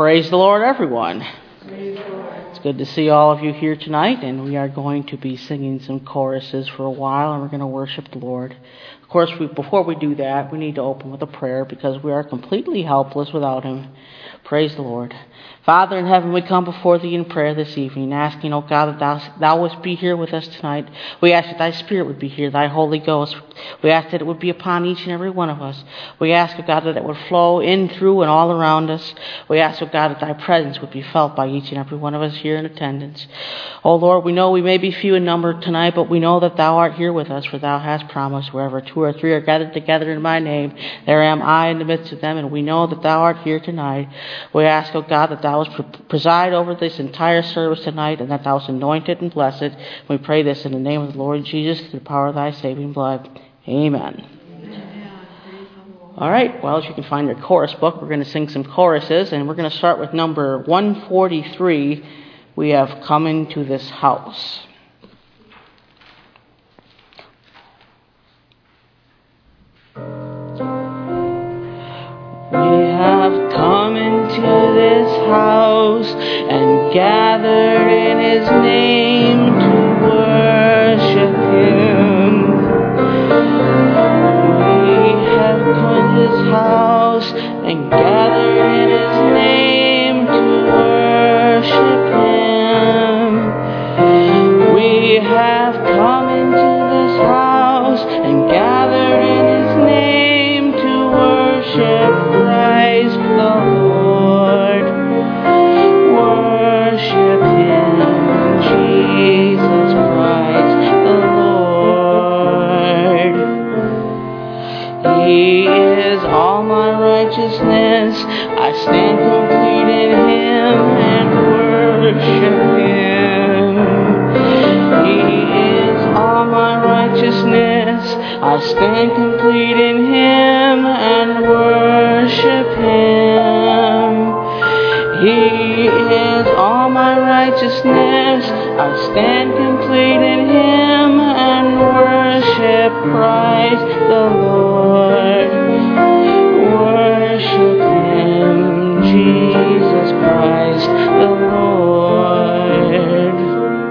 Praise the Lord, everyone. It's good to see all of you here tonight, and we are going to be singing some choruses for a while, and we're going to worship the Lord. Of course, before we do that, we need to open with a prayer because we are completely helpless without Him. Praise the Lord. Father in heaven, we come before Thee in prayer this evening, asking, O God, that Thou wouldst be here with us tonight. We ask that Thy Spirit would be here, Thy Holy Ghost. We ask that it would be upon each and every one of us. We ask, O God, that it would flow in, through, and all around us. We ask, O God, that Thy presence would be felt by each and every one of us here in attendance. O Lord, we know we may be few in number tonight, but we know that Thou art here with us, for Thou hast promised, wherever 2 or 3 are gathered together in My name, there am I in the midst of them, and we know that Thou art here tonight. We ask, O God, that Thou wouldst preside over this entire service tonight, and that Thou wouldst anoint it and bless it. We pray this in the name of the Lord Jesus, through the power of Thy saving blood. Amen. All right, well, as you can find your chorus book, we're going to sing some choruses, and we're going to start with number 143, We Have Come Into This House. We have come into this house and gathered in His name to worship Him. We have come into this house and gathered in His name to worship Him. We have come into this house and gathered in His name to worship Christ the Lord. Worship Him, Jesus Christ the Lord. He is all my righteousness. I stand complete in Him and worship Him. He is all my righteousness. I stand complete in Him and worship Him. He is all my righteousness. I stand complete in Him and worship Christ the Lord. Worship Him, Jesus Christ the Lord.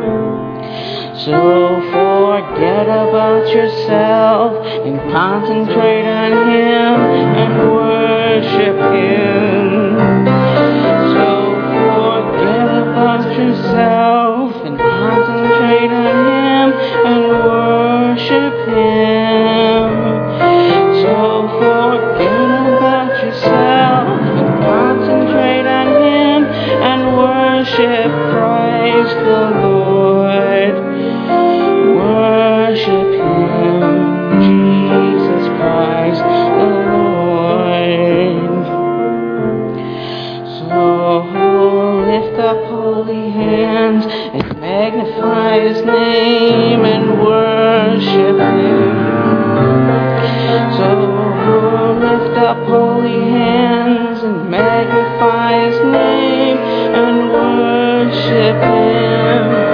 So forget about yourself and concentrate on Him and worship Him. So forget about yourself and concentrate on Him and worship Him. So forget about yourself and concentrate on Him and worship Christ the Lord. Worship Him, Jesus Christ the Lord. So lift up holy hands and magnify His name and worship Him. So lift up holy hands and magnify His name and worship Him.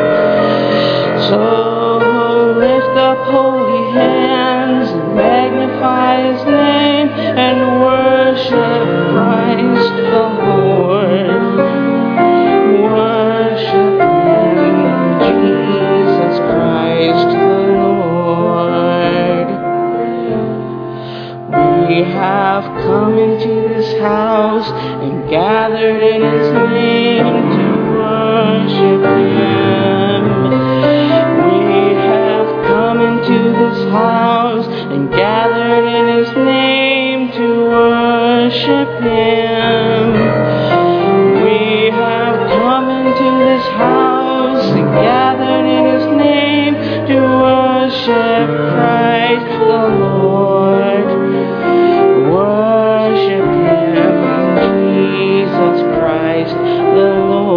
So lift up holy hands and magnify His name and worship Christ the Lord. Worship Him, Jesus Christ the Lord. We have come into this house and gathered in His name to worship Him. We have come into this house and gathered in His name to worship Him. We have come into this house and gathered in His name to worship Christ the Lord. Worship Him, Jesus Christ the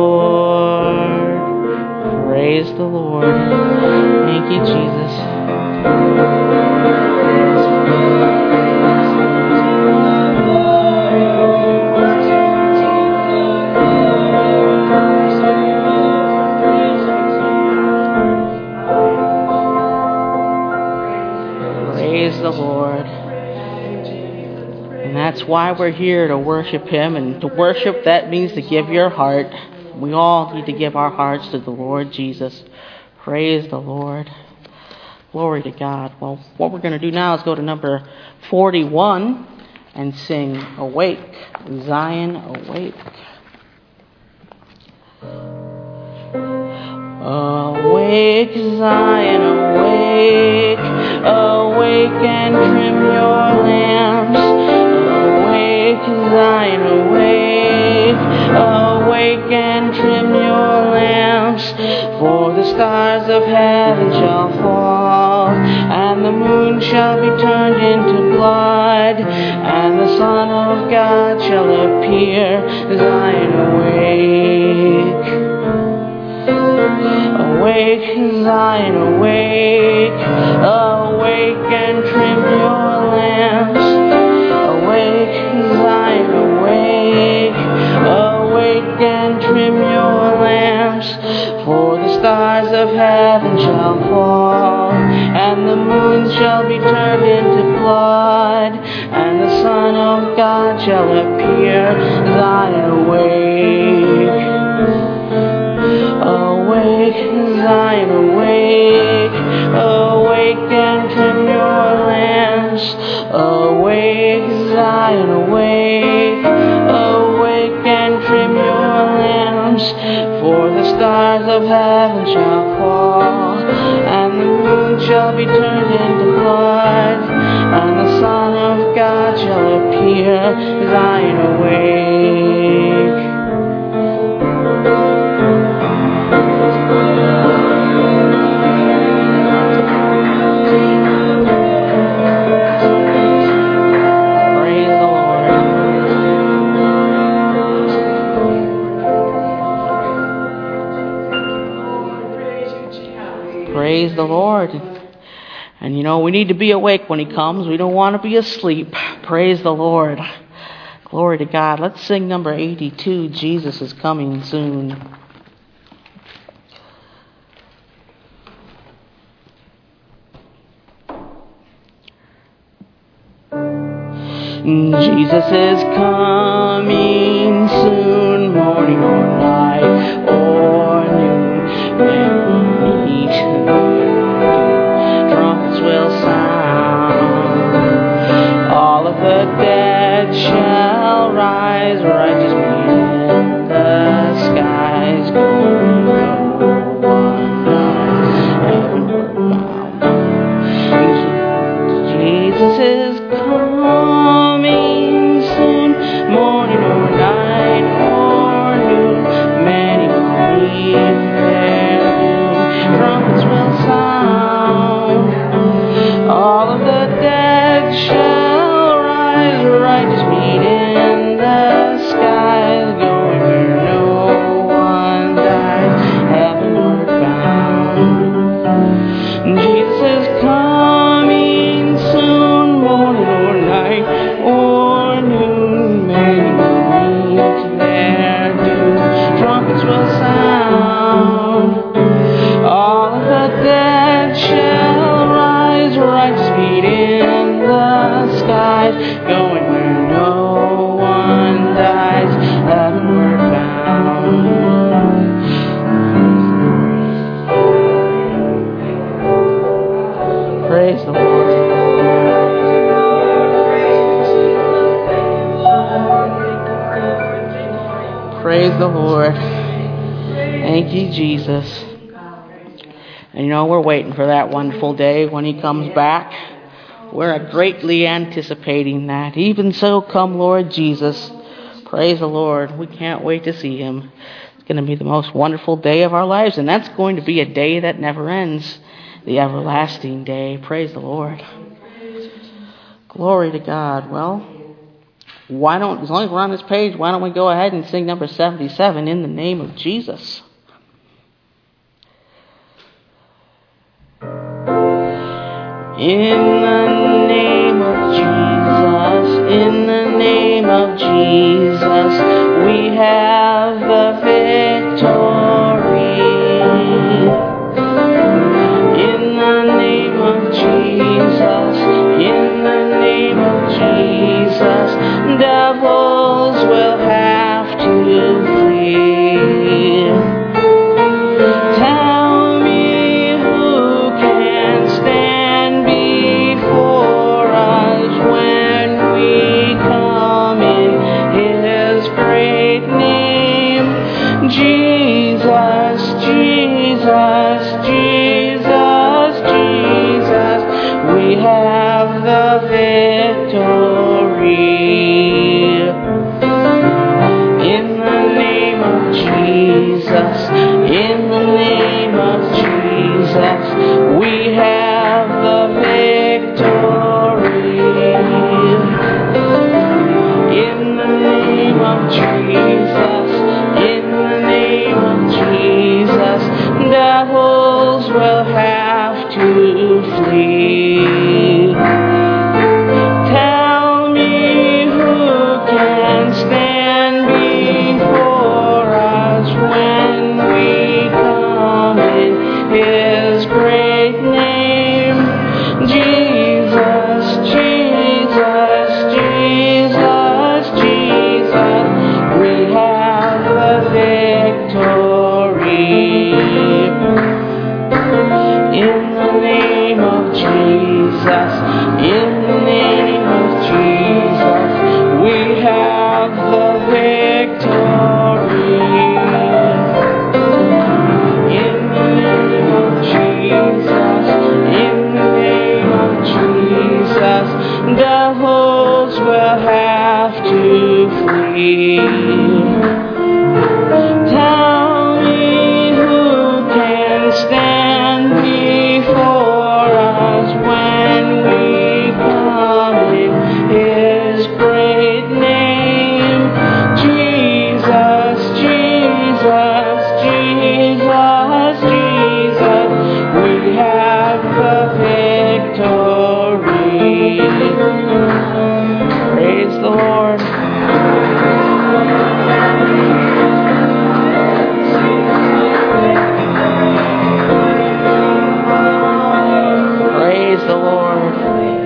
Lord. Praise the Lord. Thank you, Jesus. that's why we're here, to worship Him. And to worship, that means to give your heart. We all need to give our hearts to the Lord Jesus. Praise the Lord. Glory to God. Well, what we're going to do now is go to number 41 and sing Awake, Zion, Awake. Awake, Zion, awake. Awake and trim your lamps. Awake, Zion, awake. Awake and trim your lamps. For the stars of heaven shall fall, and the moon shall be turned into blood, and the Son of God shall appear. Zion, awake. Awake, Zion, awake. Awake and trim your lamps. Awake, Zion, awake. Awake and trim your lamps. For the stars of heaven shall fall, and the moon shall be turned into blood, and the Son of God shall appear. Zion, awake. Awake, Zion, awake. Awake and trim your lamps. Awake, Zion, awake. Awake and trim your lamps. For the stars of heaven shall fall, and the moon shall be turned into blood, and the Son of God shall appear. Zion, awake. Praise the Lord. And you know, we need to be awake when He comes. We don't want to be asleep. Praise the Lord. Glory to God. Let's sing number 82, Jesus is Coming Soon. Jesus is coming soon, morning or night or noon. Trumpets will sound. All of the dead shall rise, righteous meet in the skies. Going one heavenward bound. Jesus is coming soon, morning or night or noon. Many will meet their doom. Trumpets will sound. All of the dead shall rise, righteous meet in the skies, going where no one dies, heavenward bound. Jesus is coming soon, morning or night or noon. Many will meet their doom. Trumpets will sound. All of the dead shall rise, righteous meet in the skies, going where no one dies, heavenward bound. Praise the Lord. Praise the Lord. Thank you, Jesus. And you know, we're waiting for that wonderful day when He comes back. We're greatly anticipating that. Even so, come Lord Jesus. Praise the Lord. We can't wait to see Him. It's going to be the most wonderful day of our lives, and that's going to be a day that never ends. The everlasting day. Praise the Lord. Glory to God. Well, as long as we're on this page, why don't we go ahead and sing number 77, In the Name of Jesus. In the name of Jesus, in the name of Jesus, we have the victory. In the name of Jesus, in the name of Jesus, we have the victory. In the name of Jesus, in the name of Jesus, we have the victory. In the name of Jesus, in the name of Jesus, devils will have to flee. Tell me who can stand before us when we come in His great name. Jesus, Jesus, Jesus, Jesus, we have the victory. In the name of Jesus, in the name of Jesus, we have the victory. In the name of Jesus, in the name of Jesus, devils will have to flee. Tell me who can stand before us when we come in His great name. Jesus, Jesus, Jesus, Jesus, we have the victory. Praise the Lord. Praise the Lord.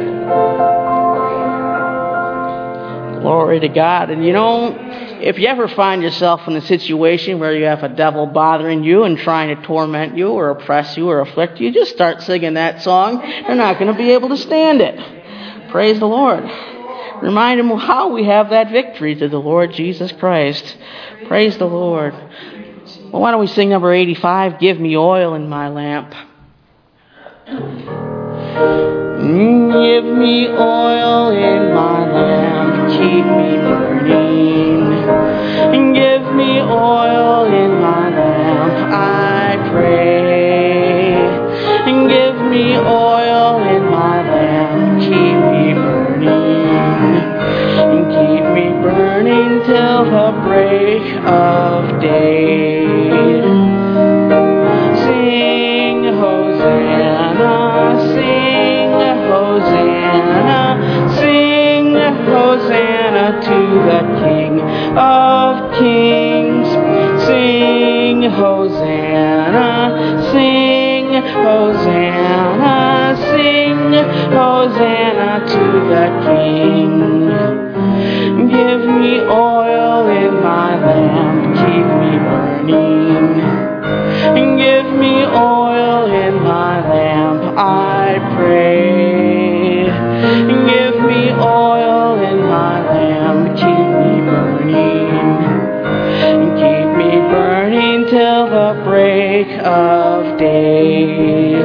Glory to God. And you know, if you ever find yourself in a situation where you have a devil bothering you and trying to torment you or oppress you or afflict you, just start singing that song. You're not going to be able to stand it. Praise the Lord. Remind Him how we have that victory through the Lord Jesus Christ. Praise the Lord. Well, why don't we sing number 85, Give Me Oil in My Lamp. Give me oil in my lamp, keep me burning. Give me oil in my lamp, I pray. Give me oil in my lamp, keep me burning. Keep me burning till the break of day. Sing Hosanna, sing Hosanna, sing Hosanna to the King of Kings. Sing Hosanna, sing Hosanna, sing Hosanna to the King. Give me oil in my lamp, keep me burning. Give me oil in my lamp, I pray. Give me oil in my lamp, keep me burning. Keep me burning till the break of day.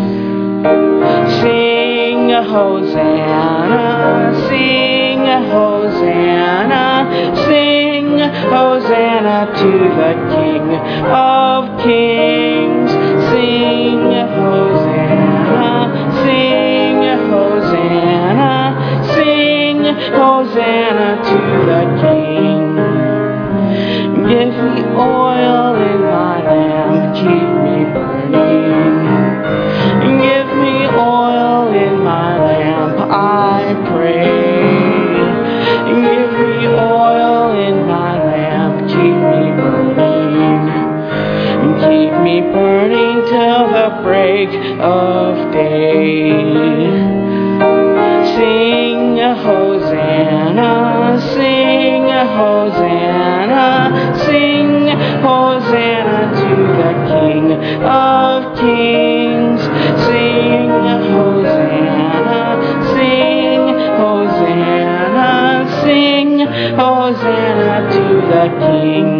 Sing Hosanna, sing Hosanna, sing Hosanna to the King of Kings. Sing Hosanna, sing Hosanna, sing Hosanna to the King. Give me oil in my lamp, keep me burning. Give me oil in my lamp, I pray. Give me oil in my lamp, keep me burning. Keep me burning till the break of day. Sing Hosanna, sing Hosanna, sing Hosanna to the King of Kings. Sing Hosanna, sing Hosanna, sing Hosanna to the King.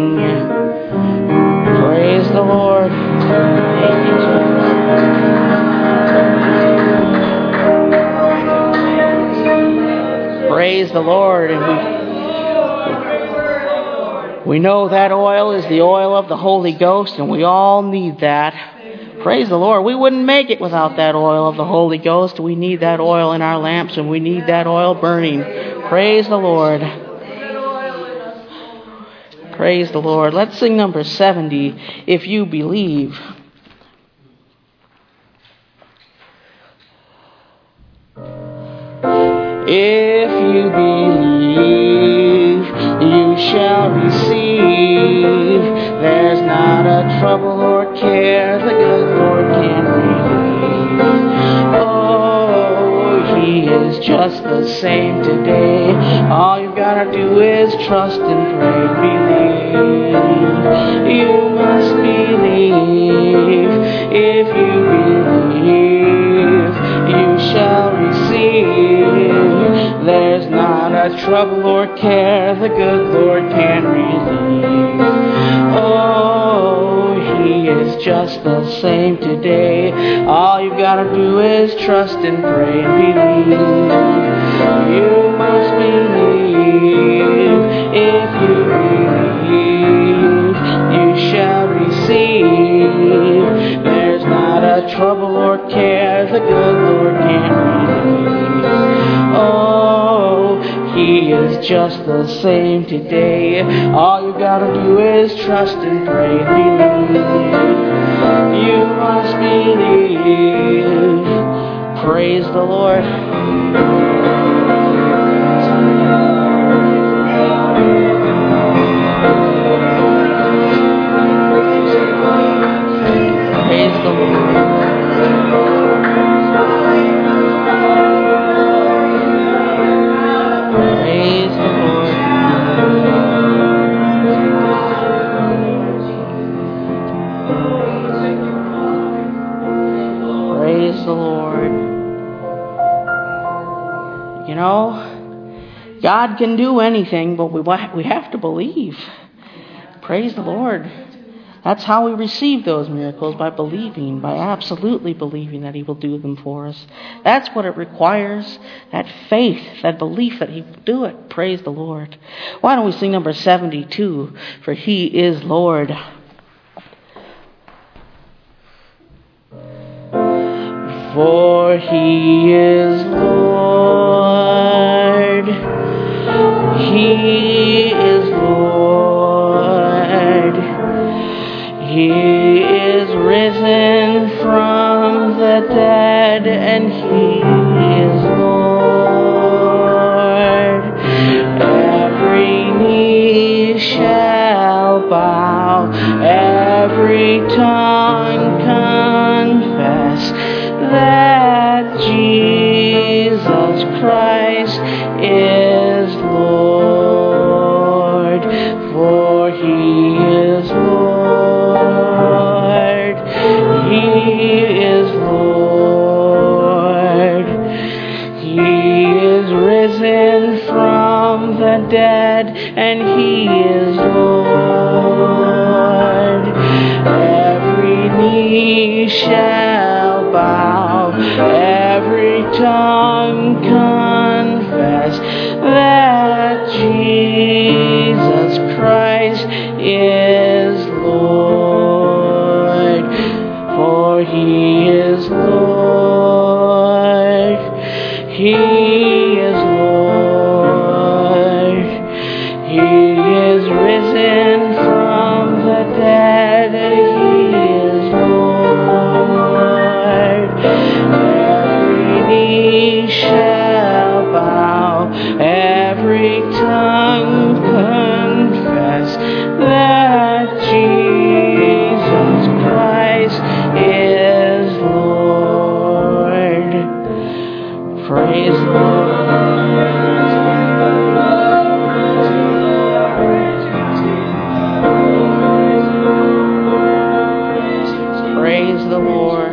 Praise the Lord. Thank you, Jesus. Praise the Lord. And we know that oil is the oil of the Holy Ghost, and we all need that. Praise the Lord. We wouldn't make it without that oil of the Holy Ghost. We need that oil in our lamps, and we need that oil burning. Praise the Lord. Praise the Lord. Let's sing number 70, If You Believe. If you believe, you shall receive. There's not a trouble or care the good Lord can relieve. Oh, He is just the same today. All you've got to do is trust and pray, believe. You must believe. If you believe, you shall receive. There's not a trouble or care the good Lord can relieve. Oh, He is just the same today. All you've got to do is trust and pray and believe. You must believe. If you believe, you shall receive. There's not a trouble or care the good Lord can relieve. Oh, He is just the same today. All you gotta do is trust and pray and believe. You must believe. Praise the Lord. Praise the Lord. God can do anything, but we have to believe. Praise the Lord. That's how we receive those miracles, by believing, by absolutely believing that He will do them for us. That's what it requires, that faith, that belief that He will do it. Praise the Lord. Why don't we sing number 72, For He is Lord. For He is Lord. He is Lord. He is risen from the dead, and He is Lord. Every knee shall bow, every tongue confess that Jesus Christ is Lord. For He is Lord. He is Lord. He is risen from the dead, and He is Lord. Every knee shall bow, every tongue confess that Jesus Christ is Lord. For He is Lord. He is Lord. He is risen from the dead, and He is Lord. Every knee shall bow, every tongue confess that Jesus Christ is Lord. Praise the Lord. Praise the Lord.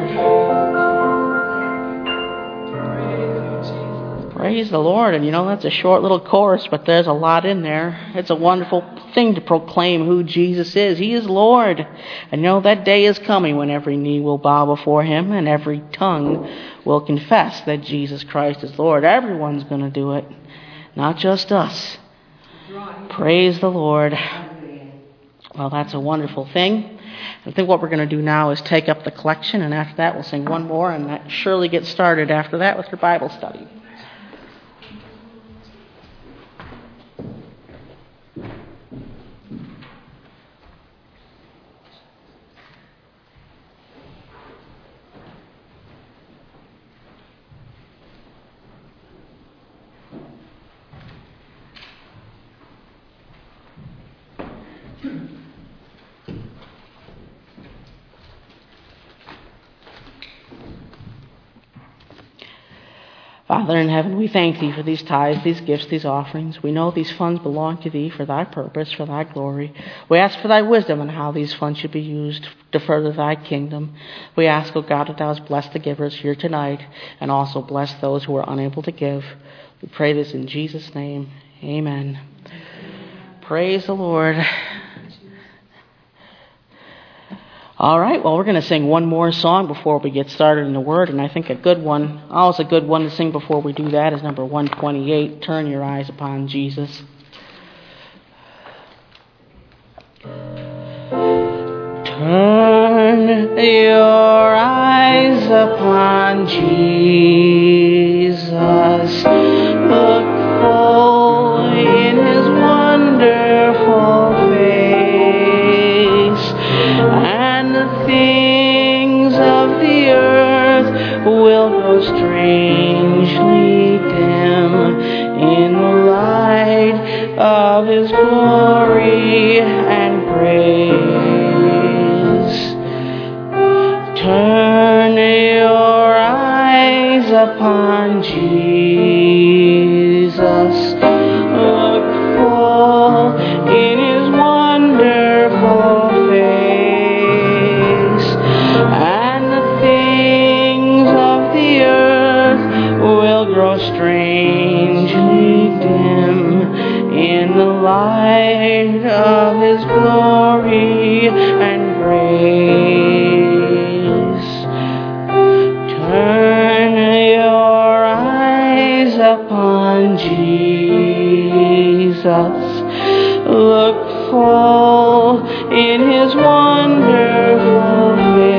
Praise the Lord. And that's a short little chorus, but there's a lot in there. It's a wonderful thing to proclaim who Jesus is. He is Lord. And that day is coming when every knee will bow before Him and every tongue will confess that Jesus Christ is Lord. Everyone's going to do it. not just us. Praise the Lord. Well, that's a wonderful thing. I think what we're going to do now is take up the collection, and after that we'll sing one more, and that surely gets started after that with your Bible study. Father in heaven, we thank Thee for these tithes, these gifts, these offerings. We know these funds belong to Thee for Thy purpose, for Thy glory. We ask for Thy wisdom on how these funds should be used to further Thy kingdom. We ask, O God, that Thou hast blessed the givers here tonight and also bless those who are unable to give. We pray this in Jesus' name. Amen. Praise the Lord. All right, well, we're going to sing one more song before we get started in the Word, and I think always a good one to sing before we do that is number 128, Turn Your Eyes Upon Jesus. Turn your eyes upon Jesus, look full in His wonderful face, and the things of the earth will grow strangely dim in the light of His glory and grace. Turn your eyes upon Jesus, look full in His wonderful face, and the things of the earth will grow strangely dim in the light of His glory and grace. Turn your eyes upon Jesus, look full in His wonderful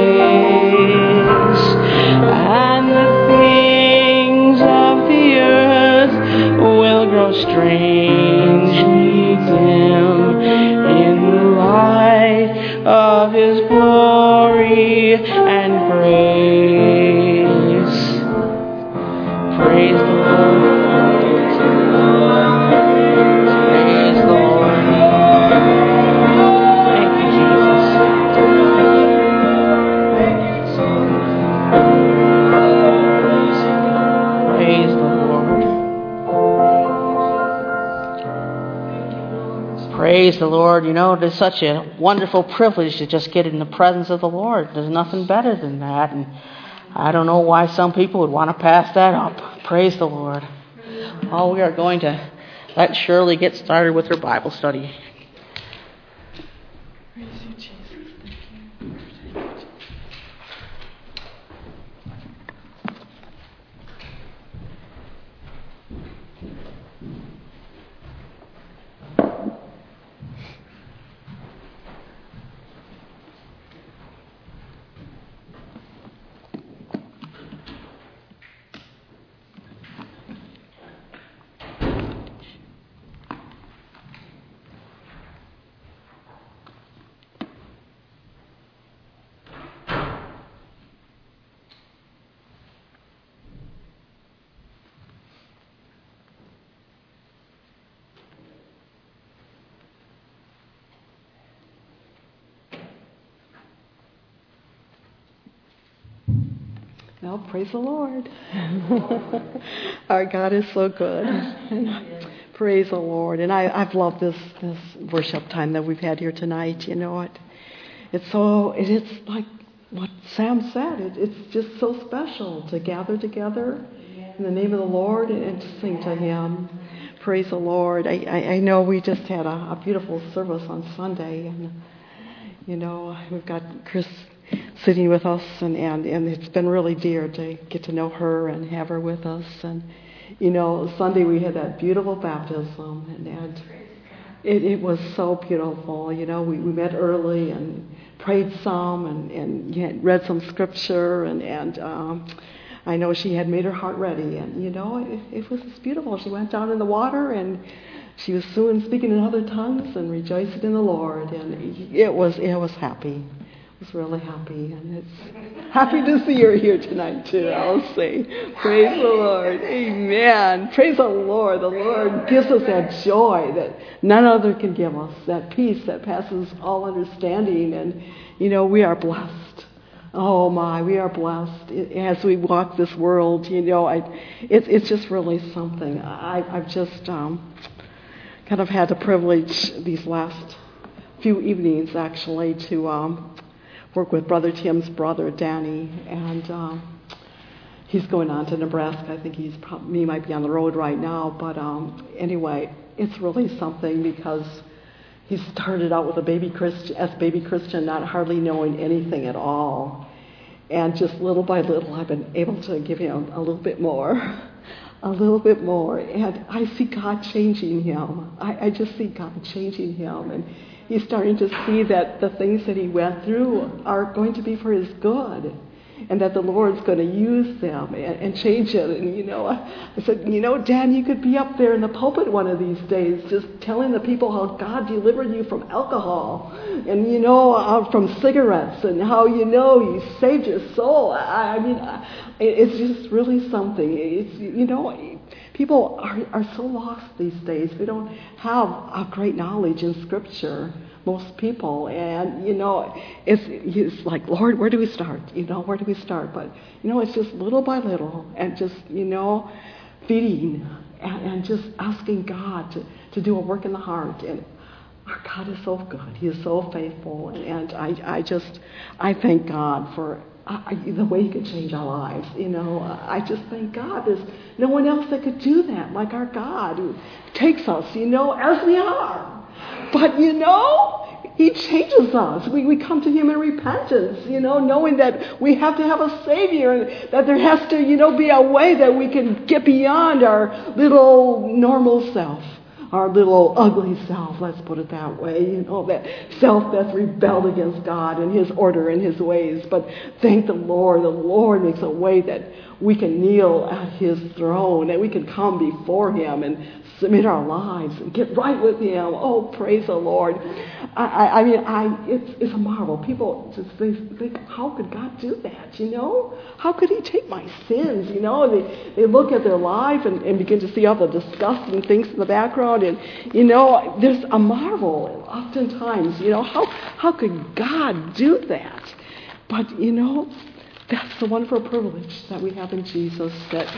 face, and the things of the earth will grow strangely dim in the light of His glory and grace. Praise the Lord. Praise the Lord. Thank you, Jesus. Praise the Lord. Praise the Lord. You know, it is such a wonderful privilege to just get in the presence of the Lord. There's nothing better than that. And I don't know why some people would want to pass that up. Praise the Lord. Oh, we are going to let Shirley get started with her Bible study. Praise you, Jesus. Thank you. Well, praise the Lord. Our God is so good. Praise the Lord. And I've loved this worship time that we've had here tonight. You know it. It's like what Sam said. It's just so special to gather together in the name of the Lord and to sing to Him. Praise the Lord. I know we just had a beautiful service on Sunday, and you know we've got Chris sitting with us, and it's been really dear to get to know her and have her with us. And, Sunday we had that beautiful baptism, and it was so beautiful. We met early and prayed some and read some scripture, and I know she had made her heart ready, and it was just beautiful. She went down in the water, and she was soon speaking in other tongues and rejoicing in the Lord, and it was happy. It was really happy, and it's happy to see her here tonight too. I'll say, praise the Lord, Amen. Praise the Lord. The Lord gives us that joy that none other can give us, that peace that passes all understanding, and we are blessed. Oh my, we are blessed as we walk this world. It's just really something. I've just kind of had the privilege these last few evenings actually to work with Brother Tim's brother Danny, and he's going on to Nebraska. I think he might be on the road right now, but anyway, it's really something because he started out with a baby Christian, not hardly knowing anything at all. And just little by little, I've been able to give him a little bit more. And I see God changing him. I just see God changing him. And he's starting to see that the things that he went through are going to be for his good. And that the Lord's going to use them and change it. And, I said, Dan, you could be up there in the pulpit one of these days just telling the people how God delivered you from alcohol and, from cigarettes and how, you saved your soul. I mean, it's just really something. It's, people are so lost these days. They don't have a great knowledge in Scripture. Most people, and it's like, Lord, where do we start? Where do we start? But it's just little by little, and just feeding and just asking God to do a work in the heart. And our God is so good; He is so faithful, and I thank God for the way He can change our lives. I just thank God. There's no one else that could do that like our God, who takes us, as we are. But, He changes us. We come to Him in repentance, knowing that we have to have a Savior, and that there has to, be a way that we can get beyond our little normal self, our little ugly self, let's put it that way, that self that's rebelled against God and His order and His ways. But thank the Lord makes a way that we can kneel at His throne, and we can come before Him and submit our lives and get right with Him. Oh, praise the Lord. It's a marvel. People just think, how could God do that, How could He take my sins, They look at their life and begin to see all the disgusting things in the background, and, there's a marvel oftentimes, how could God do that? But, that's the wonderful privilege that we have in Jesus, that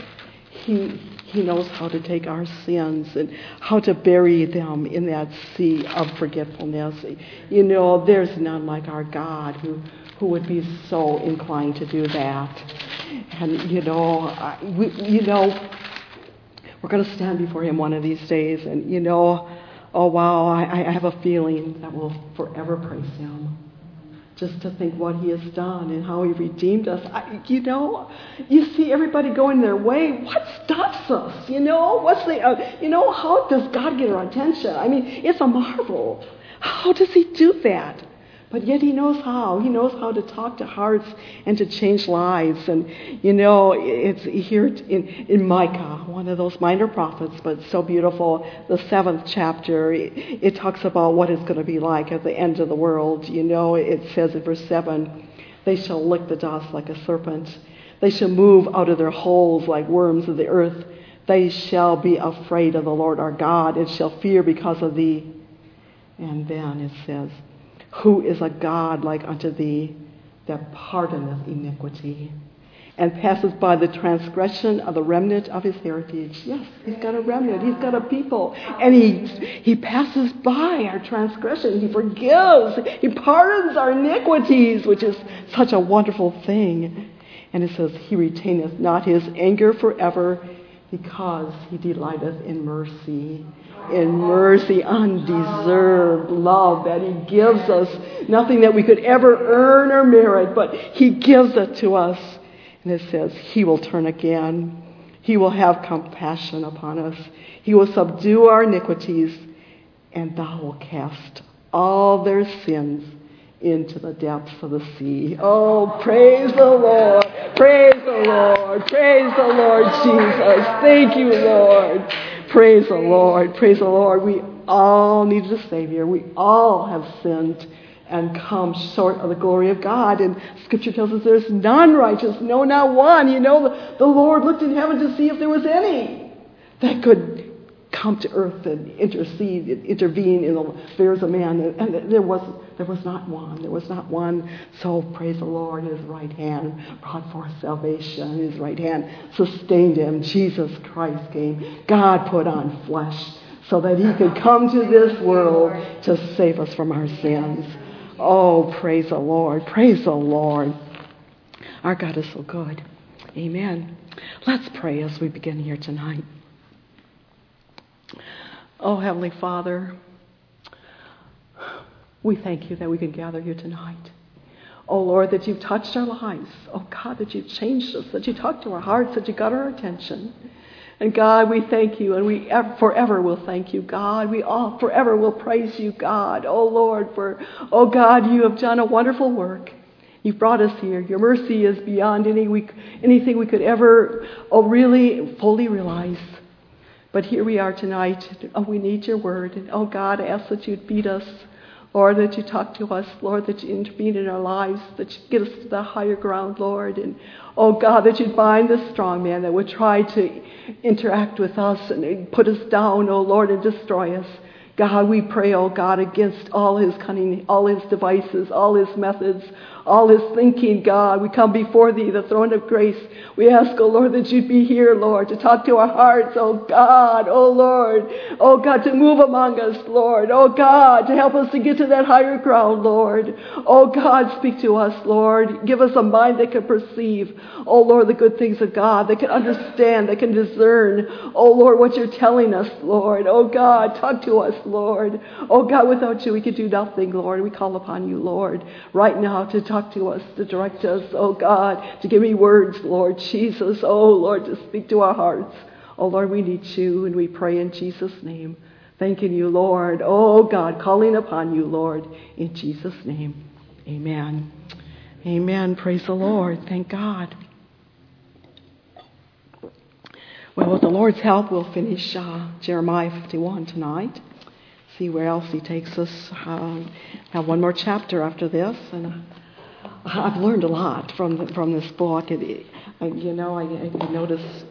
He knows how to take our sins and how to bury them in that sea of forgetfulness. There's none like our God who would be so inclined to do that. And, we're going to stand before Him one of these days, and, oh wow, I have a feeling that we'll forever praise Him. Just to think what He has done and how He redeemed us. You see everybody going their way. What stops us? What's the, how does God get our attention? I mean, it's a marvel. How does He do that? But yet He knows how. He knows how to talk to hearts and to change lives. And, it's here in Micah, one of those minor prophets, but so beautiful. The 7th chapter, it talks about what it's going to be like at the end of the world. It says in verse 7, they shall lick the dust like a serpent. They shall move out of their holes like worms of the earth. They shall be afraid of the Lord our God and shall fear because of thee. And then it says, who is a God like unto thee, that pardoneth iniquity, and passes by the transgression of the remnant of his heritage? Yes, He's got a remnant. He's got a people. And he passes by our transgression. He forgives. He pardons our iniquities, which is such a wonderful thing. And it says, He retaineth not His anger forever. because he delighteth in mercy, undeserved love that he gives us, nothing that we could ever earn or merit, but he gives it to us. And it says, he will turn again. He will have compassion upon us. He will subdue our iniquities, and thou wilt cast all their sins into the depths of the sea. Oh, praise the Lord. Praise the Lord. Praise the Lord Jesus. Thank you, Lord. Praise the Lord. Praise the Lord. We all need a Savior. We all have sinned and come short of the glory of God. And Scripture tells us there's none righteous, no, not one. You know, the Lord looked in heaven to see if there was any that could come to earth and intervene in the affairs of man. And there was not one. There was not one. So praise the Lord. His right hand brought forth salvation. His right hand sustained him. Jesus Christ came. God put on flesh so that he could come to this world to save us from our sins. Oh, praise the Lord. Praise the Lord. Our God is so good. Amen. Let's pray as we begin here tonight. Oh, Heavenly Father, we thank you that we can gather here tonight. Oh, Lord, that you've touched our lives. Oh, God, that you've changed us, that you talked to our hearts, that you got our attention. And God, we thank you, and we forever will thank you, God. We all forever will praise you, God. Oh, Lord, oh, God, you have done a wonderful work. You've brought us here. Your mercy is beyond anything we could ever really fully realize. But here we are tonight. Oh, we need your word. And oh, God, I ask that you'd feed us. Lord, that you talk to us. Lord, that you intervene in our lives. That you get us to the higher ground, Lord. And oh, God, that you'd bind the strong man that would try to interact with us and put us down, oh, Lord, and destroy us. God, we pray, oh, God, against all his cunning, all his devices, all his methods, all his thinking, God. We come before thee, the throne of grace. We ask, oh Lord, that you'd be here, Lord, to talk to our hearts, oh God, oh Lord, oh God, to move among us, Lord, oh God, to help us to get to that higher ground, Lord. Oh God, speak to us, Lord. Give us a mind that can perceive, oh Lord, the good things of God, that can understand, that can discern, oh Lord, what you're telling us, Lord. Oh God, talk to us, Lord. Oh God, without you we could do nothing, Lord. We call upon you, Lord, right now to talk to us, to direct us, oh God, to give me words, Lord Jesus, oh Lord, to speak to our hearts. Oh Lord, we need you, and we pray in Jesus' name. Thanking you, Lord. Oh God, calling upon you, Lord, in Jesus' name. Amen. Amen. Praise the Lord. Thank God. Well, with the Lord's help, we'll finish Jeremiah 51 tonight. See where else he takes us. Have one more chapter after this, and I've learned a lot from this book. I notice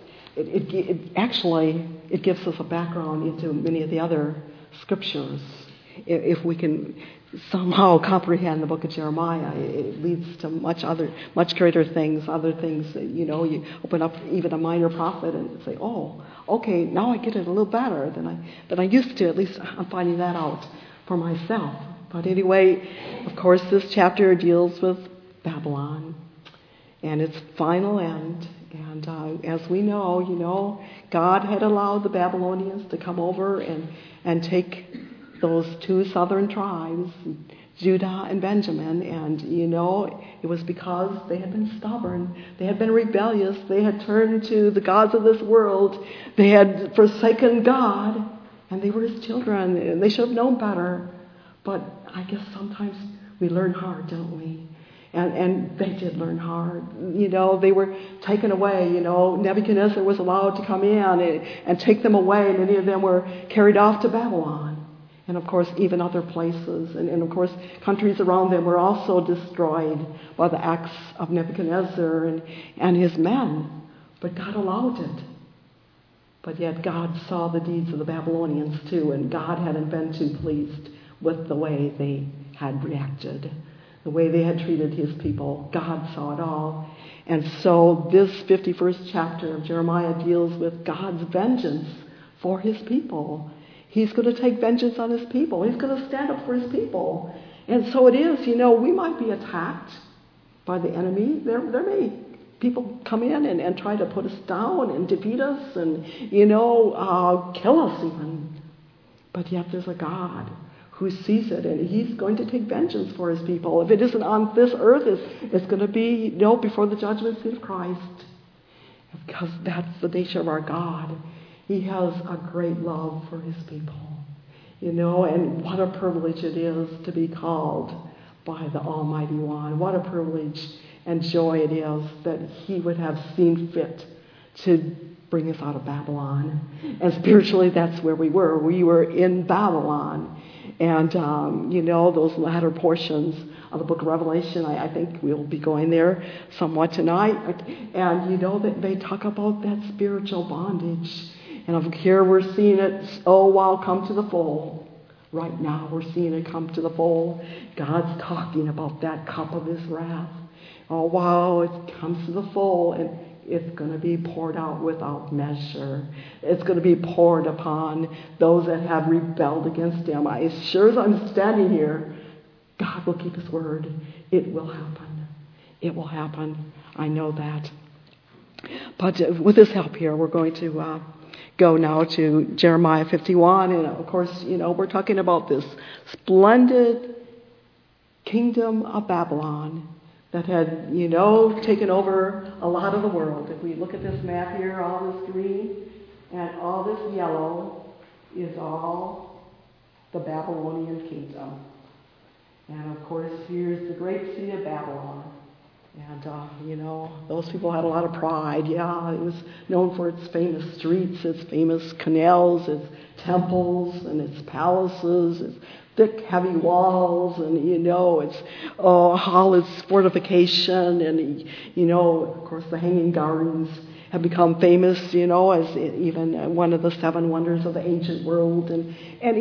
it gives us a background into many of the other scriptures. If we can somehow comprehend the book of Jeremiah, it leads to much greater things, other things. You open up even a minor prophet and say, oh, okay, now I get it a little better than I used to. At least I'm finding that out for myself. But anyway, of course, this chapter deals with Babylon and its final end. And as we know, God had allowed the Babylonians to come over and take those two southern tribes, Judah and Benjamin. And, it was because they had been stubborn. They had been rebellious. They had turned to the gods of this world. They had forsaken God. And they were his children. And they should have known better. But I guess sometimes we learn hard, don't we? And they did learn hard. They were taken away. Nebuchadnezzar was allowed to come in and take them away. Many of them were carried off to Babylon. And, of course, even other places. And, of course, countries around them were also destroyed by the acts of Nebuchadnezzar and his men. But God allowed it. But yet God saw the deeds of the Babylonians, too. And God hadn't been too pleased with the way they had reacted, the way they had treated his people. God saw it all. And so this 51st chapter of Jeremiah deals with God's vengeance for his people. He's going to take vengeance on his people. He's going to stand up for his people. And so it is, we might be attacked by the enemy. There may people come in and try to put us down and defeat us and, kill us even. But yet there's a God who sees it, and he's going to take vengeance for his people. If it isn't on this earth, it's going to be, before the judgment seat of Christ. Because that's the nature of our God. He has a great love for his people. And what a privilege it is to be called by the Almighty One. What a privilege and joy it is that he would have seen fit to bring us out of Babylon. And spiritually, that's where we were. We were in Babylon. And, those latter portions of the book of Revelation, I think we'll be going there somewhat tonight. And, that they talk about that spiritual bondage. And here we're seeing it, come to the full. Right now we're seeing it come to the full. God's talking about that cup of his wrath. It comes to the full, and it's going to be poured out without measure. It's going to be poured upon those that have rebelled against him. As sure as I'm standing here, God will keep his word. It will happen. It will happen. I know that. But with this help here, we're going to go now to Jeremiah 51. And of course, we're talking about this splendid kingdom of Babylon that had, taken over a lot of the world. If we look at this map here, all this green and all this yellow is all the Babylonian kingdom. And of course, here's the great city of Babylon. And, those people had a lot of pride. Yeah, it was known for its famous streets, its famous canals, its temples, and its palaces, its thick, heavy walls, and, it's all its fortification, and, of course, the Hanging Gardens have become famous, as even one of the 7 wonders of the ancient world. And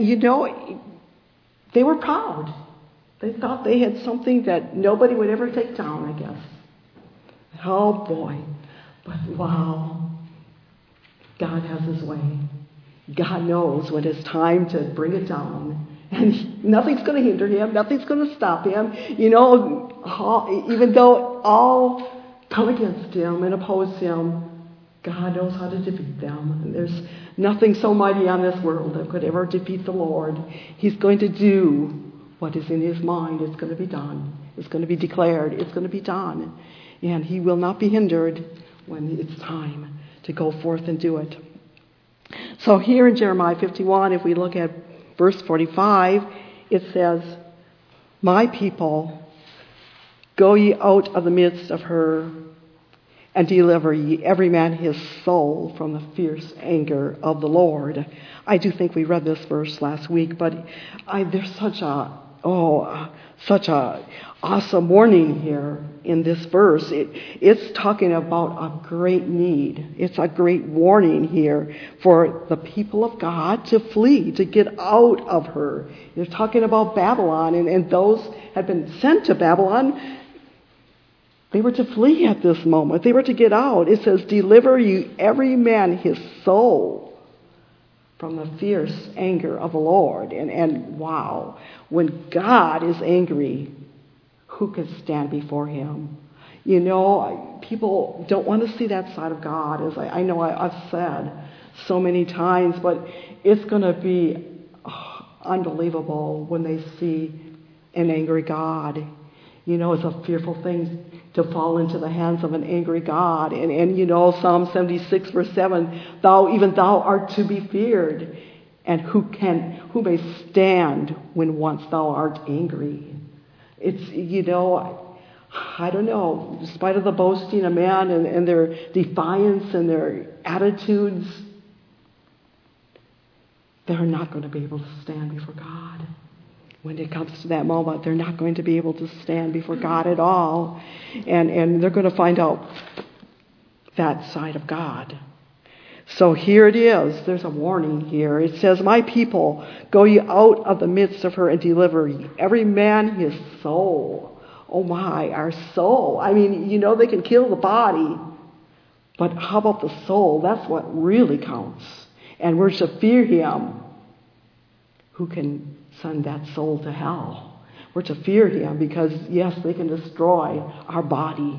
they were proud. They thought they had something that nobody would ever take down, I guess. Oh, boy. But, wow. God has his way. God knows when it's time to bring it down. And nothing's going to hinder him. Nothing's going to stop him. Even though all come against him and oppose him, God knows how to defeat them. And there's nothing so mighty on this world that could ever defeat the Lord. He's going to do what is in his mind. It's going to be done. It's going to be declared. It's going to be done. And he will not be hindered when it's time to go forth and do it. So here in Jeremiah 51, if we look at verse 45, it says, "My people, go ye out of the midst of her, and deliver ye every man his soul from the fierce anger of the Lord." I do think we read this verse last week, but there's such a awesome warning here in this verse. It's talking about a great need. It's a great warning here for the people of God to flee, to get out of her. They're talking about Babylon, and those had been sent to Babylon. They were to flee at this moment. They were to get out. It says, "Deliver you every man his soul from the fierce anger of the Lord." And wow, when God is angry, who can stand before him? People don't want to see that side of God, as I know I've said so many times, but it's going to be unbelievable when they see an angry God. It's a fearful thing to fall into the hands of an angry God. And Psalm 76 verse 7, thou art to be feared, and who may stand when once thou art angry. It's, I don't know, in spite of the boasting of man and their defiance and their attitudes, they're not going to be able to stand before God. When it comes to that moment, they're not going to be able to stand before God at all. And they're going to find out that side of God. So here it is. There's a warning here. It says, "My people, go ye out of the midst of her and deliver ye every man his soul." Oh my, our soul. I mean, they can kill the body, but how about the soul? That's what really counts. And we're to fear him who can send that soul to hell. We're to fear him because, yes, they can destroy our body,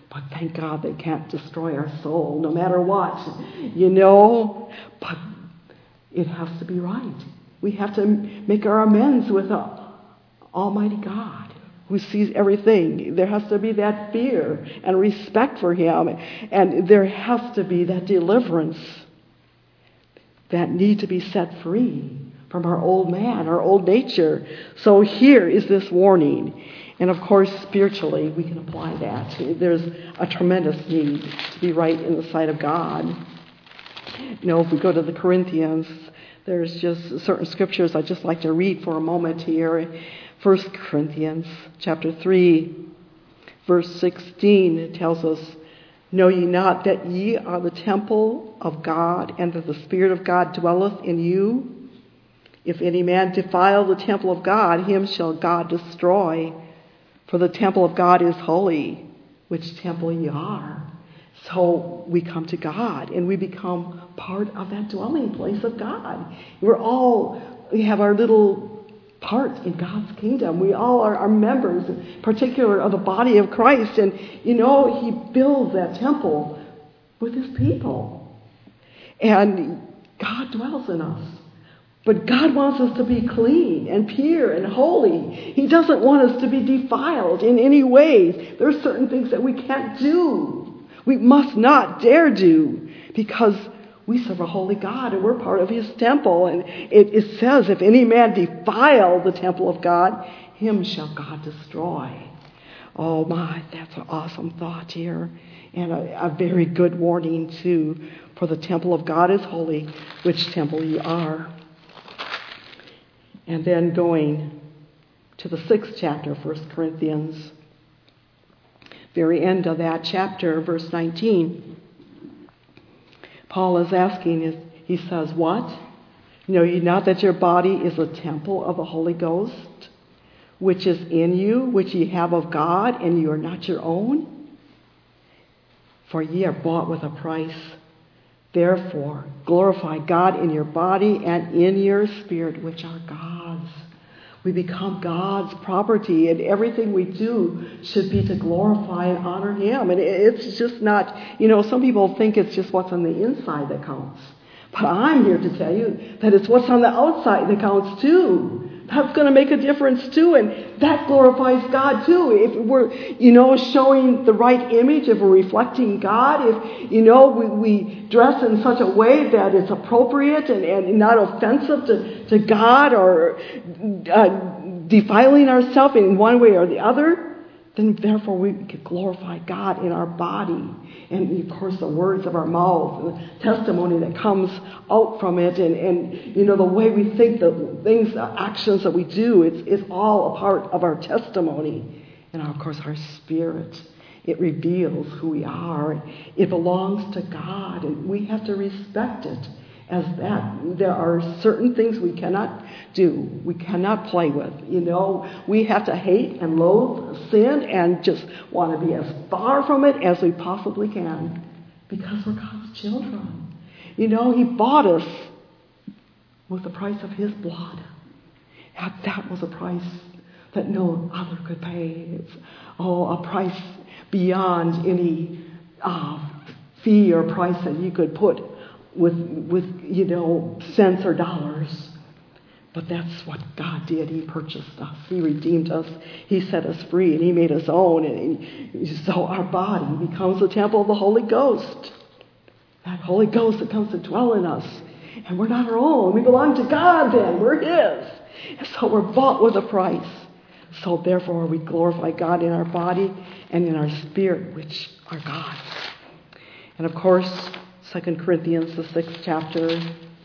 But thank God they can't destroy our soul no matter what, you know. But it has to be right. We have to make our amends with Almighty God who sees everything. There has to be that fear and respect for Him. And there has to be that deliverance, that need to be set free from our old man, our old nature. So here is this warning. And of course, spiritually, we can apply that. There's a tremendous need to be right in the sight of God. You know, if we go to the Corinthians, there's just certain scriptures I'd just like to read for a moment here. 1 Corinthians chapter 3, verse 16, it tells us, "Know ye not that ye are the temple of God, and that the Spirit of God dwelleth in you? If any man defile the temple of God, him shall God destroy. For the temple of God is holy, which temple ye are." So we come to God, and we become part of that dwelling place of God. We have our little part in God's kingdom. We all are members, in particular, of the body of Christ. And, you know, He builds that temple with His people. And God dwells in us. But God wants us to be clean and pure and holy. He doesn't want us to be defiled in any way. There are certain things that we can't do. We must not dare do, because we serve a holy God and we're part of His temple. And it says, if any man defile the temple of God, him shall God destroy. Oh my, that's an awesome thought here. And a very good warning too. For the temple of God is holy, which temple ye are. And then going to the 6th chapter of 1 Corinthians, very end of that chapter, verse 19, Paul is asking, he says, "What? Know ye not that your body is a temple of the Holy Ghost, which is in you, which ye have of God, and ye are not your own? For ye are bought with a price. Therefore, glorify God in your body and in your spirit, which are God's." We become God's property, and everything we do should be to glorify and honor Him. And it's just not, you know, some people think it's just what's on the inside that counts. But I'm here to tell you that it's what's on the outside that counts too. That's going to make a difference too, and that glorifies God too. If we're, you know, showing the right image, if we're reflecting God, if, you know, we dress in such a way that it's appropriate and not offensive to God, or defiling ourselves in one way or the other, then therefore we can glorify God in our body. And of course the words of our mouth, the testimony that comes out from it, and you know, the way we think, the things, the actions that we do, it's all a part of our testimony. And of course our spirit, it reveals who we are. It belongs to God, and we have to respect it as that. There are certain things we cannot do, we cannot play with. You know, we have to hate and loathe sin and just want to be as far from it as we possibly can, because we're God's children. You know, He bought us with the price of His blood. And that was a price that no other could pay. It's a price beyond any fee or price that you could put with you know, cents or dollars. But that's what God did. He purchased us. He redeemed us. He set us free, and He made us own. And so our body becomes the temple of the Holy Ghost. That Holy Ghost that comes to dwell in us. And we're not our own. We belong to God then. We're His. And so we're bought with a price. So therefore we glorify God in our body and in our spirit, which are God's. And of course, 2 Corinthians, the 6th chapter.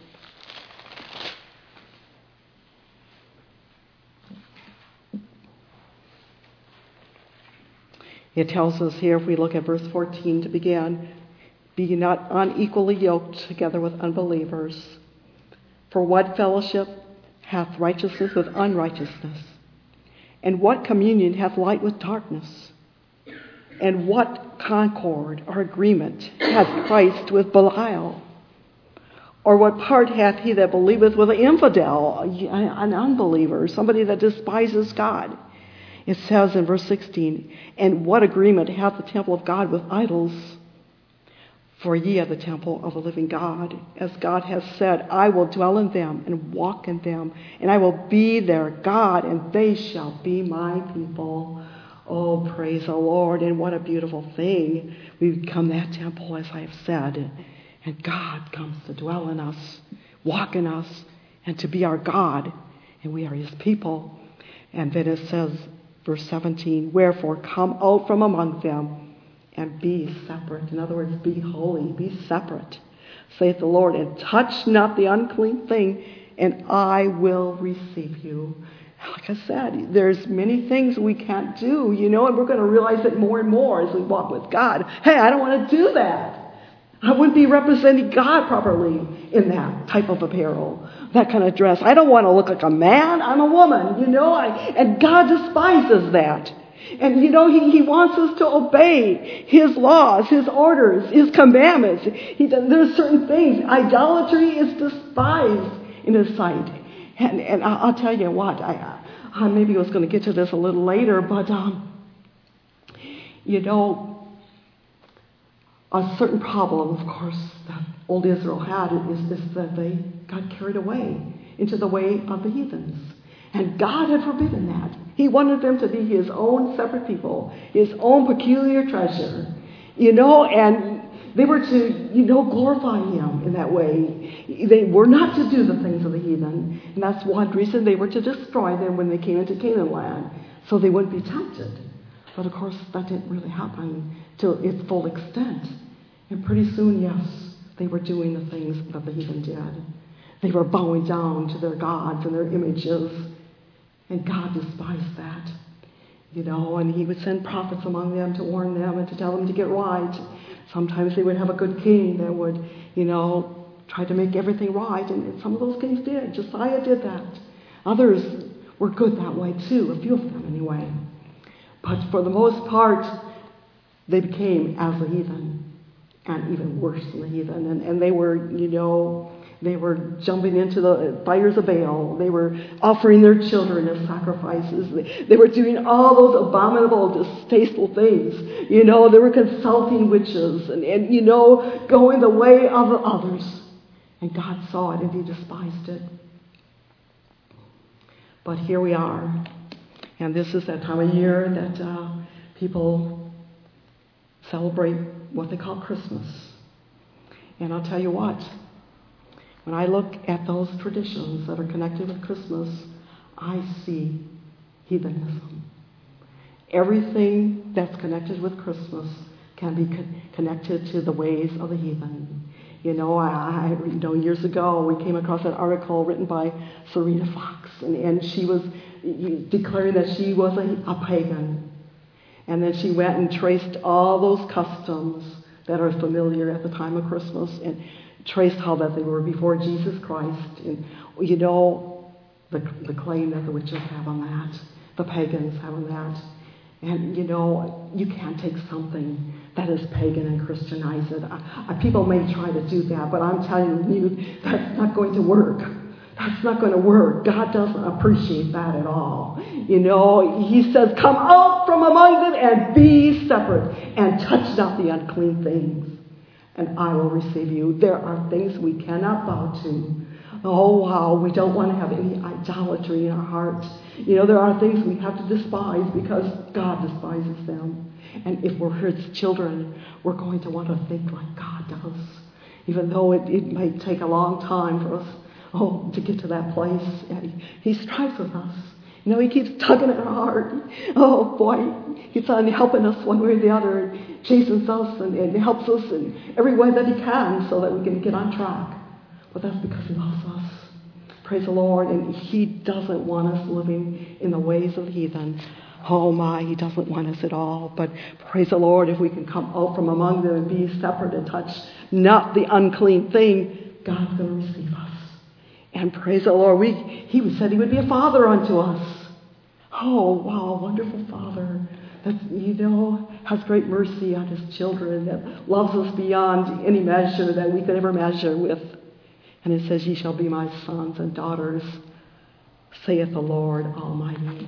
It tells us here, if we look at verse 14 to begin, "Be ye not unequally yoked together with unbelievers. For what fellowship hath righteousness with unrighteousness? And what communion hath light with darkness? And what concord or agreement hath Christ with Belial? Or what part hath he that believeth with an infidel," an unbeliever, somebody that despises God? It says in verse 16, "And what agreement hath the temple of God with idols? For ye are the temple of the living God. As God has said, I will dwell in them and walk in them, and I will be their God, and they shall be my people." Oh, praise the Lord. And what a beautiful thing. We become that temple, as I have said. And God comes to dwell in us, walk in us, and to be our God. And we are his people. And then it says, verse 17, "Wherefore come out from among them and be separate." In other words, be holy, be separate, saith the Lord, "and touch not the unclean thing, and I will receive you." Like I said, there's many things we can't do, and we're going to realize it more and more as we walk with God. Hey, I don't want to do that. I wouldn't be representing God properly in that type of apparel, that kind of dress. I don't want to look like a man. I'm a woman, and God despises that. And, he wants us to obey his laws, his orders, his commandments. There's certain things. Idolatry is despised in his sight. And I'll tell you what, I maybe was going to get to this a little later, but, a certain problem, of course, that old Israel had is that they got carried away into the way of the heathens. And God had forbidden that. He wanted them to be his own separate people, his own peculiar treasure, and they were to, glorify him in that way. They were not to do the things of the heathen. And that's one reason they were to destroy them when they came into Canaan land, so they wouldn't be tempted. But of course, that didn't really happen to its full extent. And pretty soon, yes, they were doing the things that the heathen did. They were bowing down to their gods and their images. And God despised that. And he would send prophets among them to warn them and to tell them to get right. Sometimes they would have a good king that would, try to make everything right. And some of those kings did. Josiah did that. Others were good that way too, a few of them anyway. But for the most part, they became as the heathen, and even worse than the heathen. And they were, they were jumping into the fires of Baal. They were offering their children as sacrifices. They were doing all those abominable, distasteful things. They were consulting witches and going the way of the others. And God saw it and he despised it. But here we are. And this is that time of year that people celebrate what they call Christmas. And I'll tell you what, when I look at those traditions that are connected with Christmas, I see heathenism. Everything that's connected with Christmas can be connected to the ways of the heathen. Years ago we came across an article written by Serena Fox, and she was declaring that she was a pagan. And then she went and traced all those customs that are familiar at the time of Christmas and traced how that they were before Jesus Christ. And the claim that the witches have on that, the pagans have on that. And you can't take something that is pagan and Christianize it. People may try to do that, but I'm telling you, that's not going to work. That's not going to work. God doesn't appreciate that at all. He says, "Come out from among them and be separate, and touch not the unclean things, and I will receive you." There are things we cannot bow to. Oh, wow, we don't want to have any idolatry in our hearts. There are things we have to despise because God despises them. And if we're his children, we're going to want to think like God does, even though it might take a long time for us to get to that place. And he strives with us. He keeps tugging at our heart. Oh, boy, he's helping us one way or the other, chases us and helps us in every way that he can so that we can get on track. But that's because he loves us. Praise the Lord. And he doesn't want us living in the ways of the heathen. Oh my, he doesn't want us at all. But praise the Lord, if we can come out from among them and be separate and touch not the unclean thing, God's going to receive us. And praise the Lord, he said he would be a father unto us. Oh, wow, wonderful Father that, has great mercy on his children, that loves us beyond any measure that we could ever measure with. And it says, "Ye shall be my sons and daughters, saith the Lord Almighty."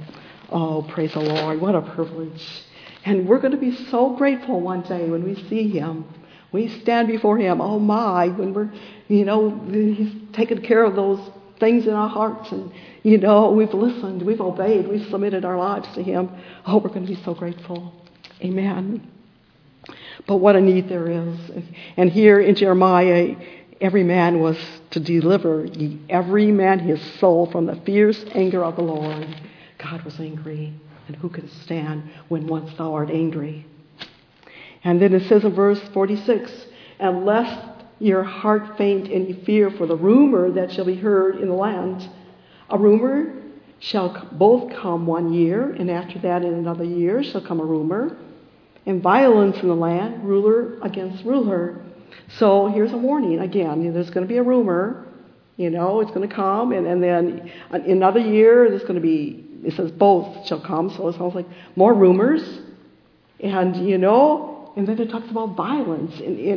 Oh, praise the Lord. What a privilege. And we're going to be so grateful one day when we see him. We stand before him. Oh my, when we're, he's taken care of those things in our hearts. And, we've listened, we've obeyed, we've submitted our lives to him. Oh, we're going to be so grateful. Amen. But what a need there is. And here in Jeremiah, every man was to deliver every man his soul from the fierce anger of the Lord. God was angry, and who can stand when once thou art angry? And then it says in verse 46, and lest your heart faint and ye fear for the rumor that shall be heard in the land. A rumor shall both come 1 year, and after that in another year shall come a rumor, and violence in the land, ruler against ruler. So here's a warning again. There's going to be a rumor, it's going to come, and then in another year there's going to be, it says both shall come, so it sounds like more rumors. And, and then it talks about violence.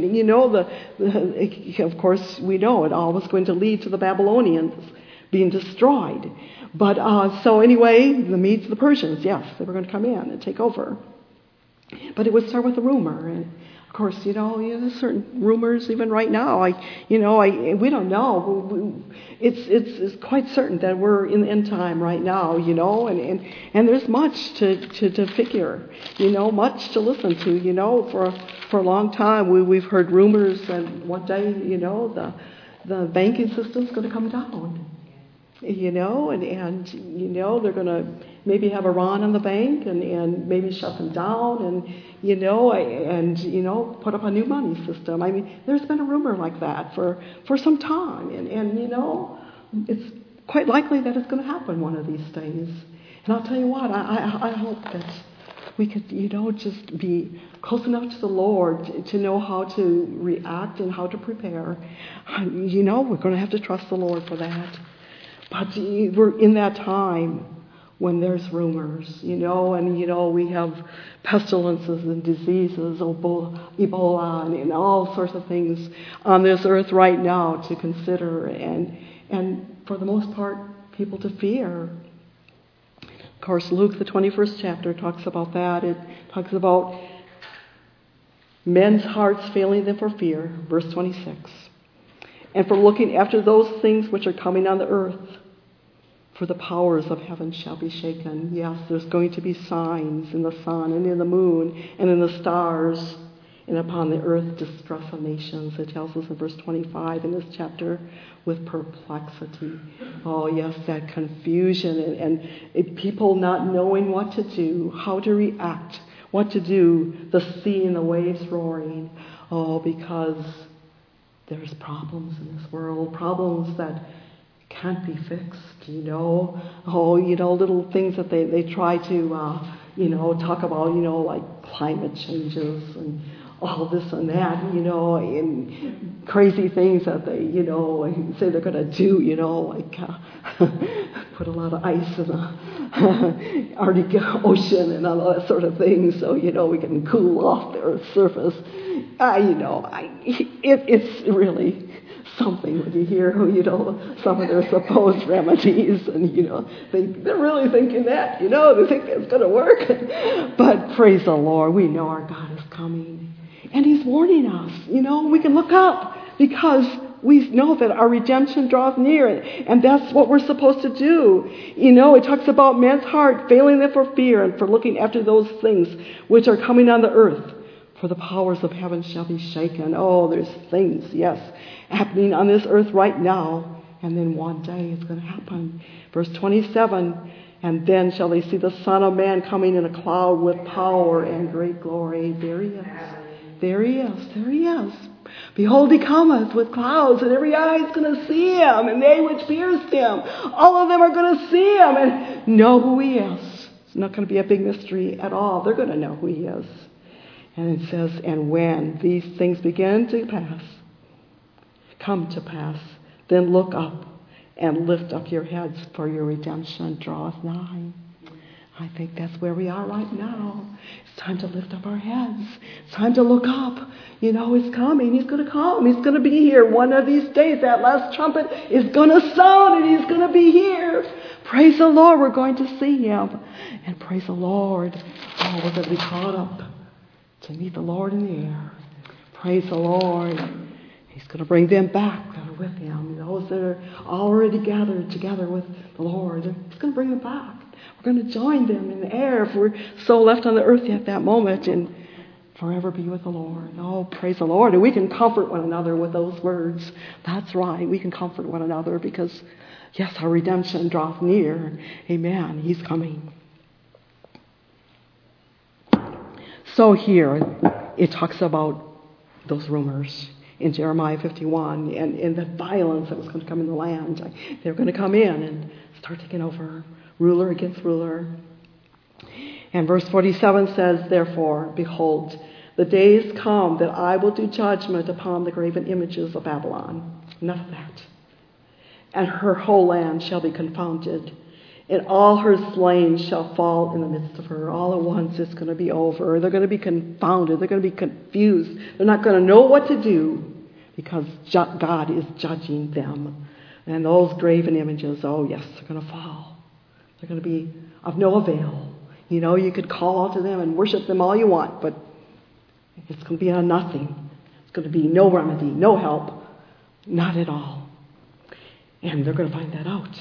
Of course, we know it all was going to lead to the Babylonians being destroyed. But so anyway, the Medes and the Persians, yes, they were going to come in and take over. But it would start with a rumor. And of course, there's certain rumors even right now. We don't know. It's quite certain that we're in the end time right now, and there's much to figure, much to listen to, for a long time we've heard rumors that one day, the banking system's going to come down. And they're going to maybe have Iran on the bank and maybe shut them down and put up a new money system. I mean, there's been a rumor like that for some time. And it's quite likely that it's going to happen one of these days. And I'll tell you what, I hope that we could, just be close enough to the Lord to know how to react and how to prepare. We're going to have to trust the Lord for that. But we're in that time when there's rumors, and, we have pestilences and diseases, Ebola, and all sorts of things on this earth right now to consider, and for the most part, people to fear. Of course, Luke, the 21st chapter, talks about that. It talks about men's hearts failing them for fear, verse 26. And for looking after those things which are coming on the earth, for the powers of heaven shall be shaken. Yes, there's going to be signs in the sun and in the moon and in the stars, and upon the earth distress of nations. It tells us in verse 25 in this chapter, with perplexity. Oh yes, that confusion and people not knowing what to do, how to react, what to do, the sea and the waves roaring. Oh, because there's problems in this world, problems that can't be fixed, little things that they try to, talk about, like climate changes and all this and that, and crazy things that they, say they're going to do, like put a lot of ice in the Arctic Ocean and all that sort of thing, so, we can cool off the Earth's surface. It's really something when you hear, some of their supposed remedies, and, they're really thinking that, they think that's going to work. But praise the Lord, we know our God is coming. And he's warning us, we can look up because we know that our redemption draws near, and that's what we're supposed to do. It talks about men's heart failing them for fear and for looking after those things which are coming on the earth. For the powers of heaven shall be shaken. Oh, there's things, yes, happening on this earth right now. And then one day it's going to happen. Verse 27, and then shall they see the Son of Man coming in a cloud with power and great glory. There he is. There he is. There he is. Behold, he cometh with clouds, and every eye is going to see him, and they which pierced him, all of them are going to see him and know who he is. It's not going to be a big mystery at all. They're going to know who he is. And it says, and when these things begin to come to pass, then look up and lift up your heads, for your redemption draweth nigh. I think that's where we are right now. It's time to lift up our heads. It's time to look up. He's coming. He's going to come. He's going to be here one of these days. That last trumpet is going to sound and he's going to be here. Praise the Lord. We're going to see him. And praise the Lord. Oh, we're going to be caught up to meet the Lord in the air. Praise the Lord. He's going to bring them back that are with him. Those that are already gathered together with the Lord. He's going to bring them back. We're going to join them in the air if we're so left on the earth at that moment and forever be with the Lord. Oh, praise the Lord. And we can comfort one another with those words. That's right. We can comfort one another because, yes, our redemption draweth near. Amen. He's coming. So here it talks about those rumors in Jeremiah 51 and the violence that was going to come in the land. They were going to come in and start taking over. Ruler against ruler. And verse 47 says, therefore, behold, the days come that I will do judgment upon the graven images of Babylon. None of that. And her whole land shall be confounded, and all her slain shall fall in the midst of her. All at once it's going to be over. They're going to be confounded. They're going to be confused. They're not going to know what to do because God is judging them. And those graven images, oh yes, they're going to fall. They're going to be of no avail. You could call out to them and worship them all you want, but it's going to be on nothing. It's going to be no remedy, no help, not at all. And they're going to find that out.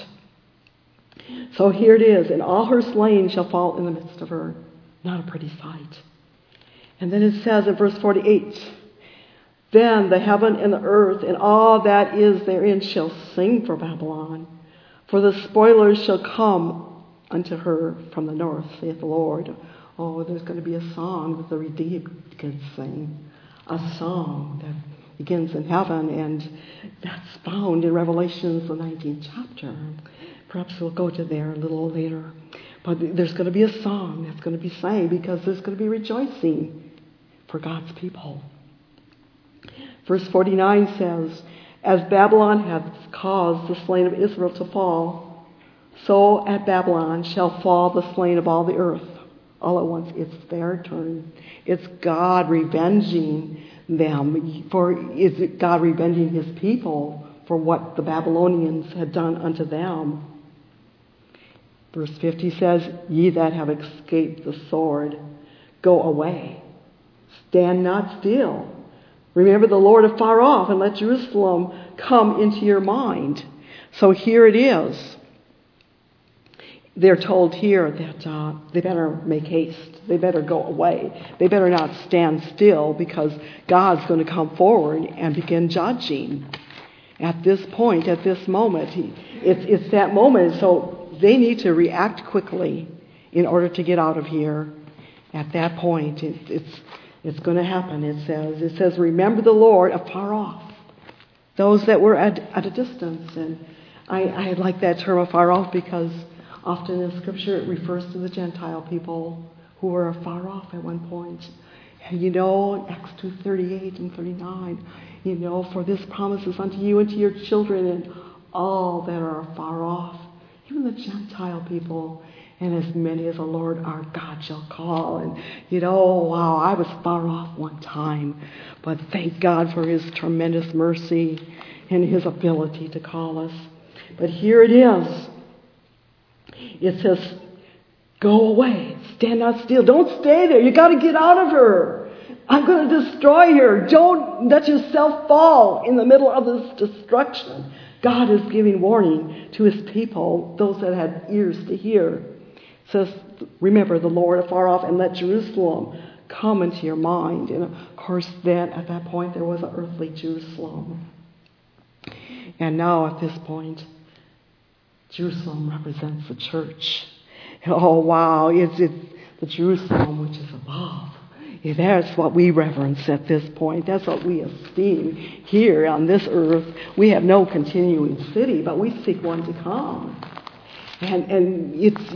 So here it is, and all her slain shall fall in the midst of her. Not a pretty sight. And then it says in verse 48, then the heaven and the earth and all that is therein shall sing for Babylon. For the spoilers shall come unto her from the north, saith the Lord. Oh, there's going to be a song that the redeemed can sing. A song that begins in heaven, and that's found in Revelations, the 19th chapter. Perhaps we'll go to there a little later. But there's going to be a song that's going to be sang because there's going to be rejoicing for God's people. Verse 49 says, as Babylon hath caused the slain of Israel to fall, so at Babylon shall fall the slain of all the earth. All at once, it's their turn. It's God revenging them. Is God revenging his people for what the Babylonians had done unto them? Verse 50 says, ye that have escaped the sword, go away. Stand not still. Remember the Lord afar off, and let Jerusalem come into your mind. So here it is. They're told here that they better make haste. They better go away. They better not stand still because God's going to come forward and begin judging. At this point, at this moment, it's that moment. So they need to react quickly in order to get out of here. At that point, it's going to happen. It says, remember the Lord afar off. Those that were at a distance. And I like that term afar off because often in Scripture it refers to the Gentile people who were afar off at one point. And Acts 2:38 and 39, for this promise is unto you and to your children and all that are afar off, even the Gentile people, and as many as the Lord our God shall call. And, wow, I was far off one time, but thank God for his tremendous mercy and his ability to call us. But here it is. It says, go away. Stand not still. Don't stay there. You got to get out of her. I'm going to destroy her. Don't let yourself fall in the middle of this destruction. God is giving warning to his people, those that had ears to hear. It says, remember the Lord afar off and let Jerusalem come into your mind. And of course, then at that point, there was an earthly Jerusalem. And now at this point, Jerusalem represents the church. Oh, wow. It's the Jerusalem which is above. That's what we reverence at this point. That's what we esteem here on this earth. We have no continuing city, but we seek one to come. And it's,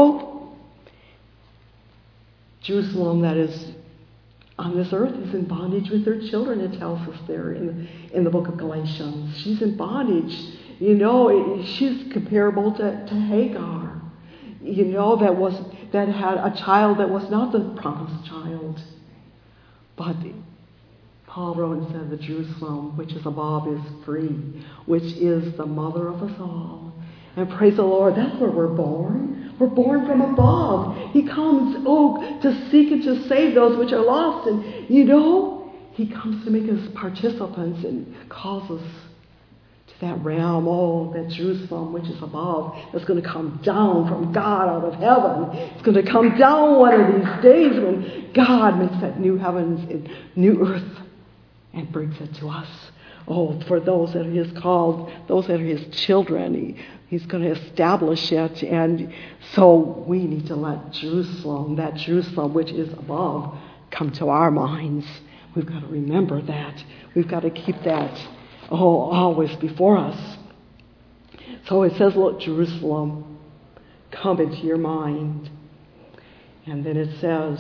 Jerusalem that is on this earth is in bondage with her children, it tells us there in the book of Galatians. She's in bondage. She's comparable to Hagar. that had a child that was not the promised child. But Paul wrote and said, the Jerusalem which is above is free, which is the mother of us all. And praise the Lord, that's where we're born. We're born from above. He comes, to seek and to save those which are lost. And, He comes to make us participants and calls us to that realm, that Jerusalem which is above, that's going to come down from God out of heaven. It's going to come down one of these days when God makes that new heavens and new earth and brings it to us. For those that are His called, those that are His children, He's going to establish it. And so we need to let Jerusalem, that Jerusalem which is above, come to our minds. We've got to remember that. We've got to keep that always before us. So it says, look, Jerusalem, come into your mind. And then it says,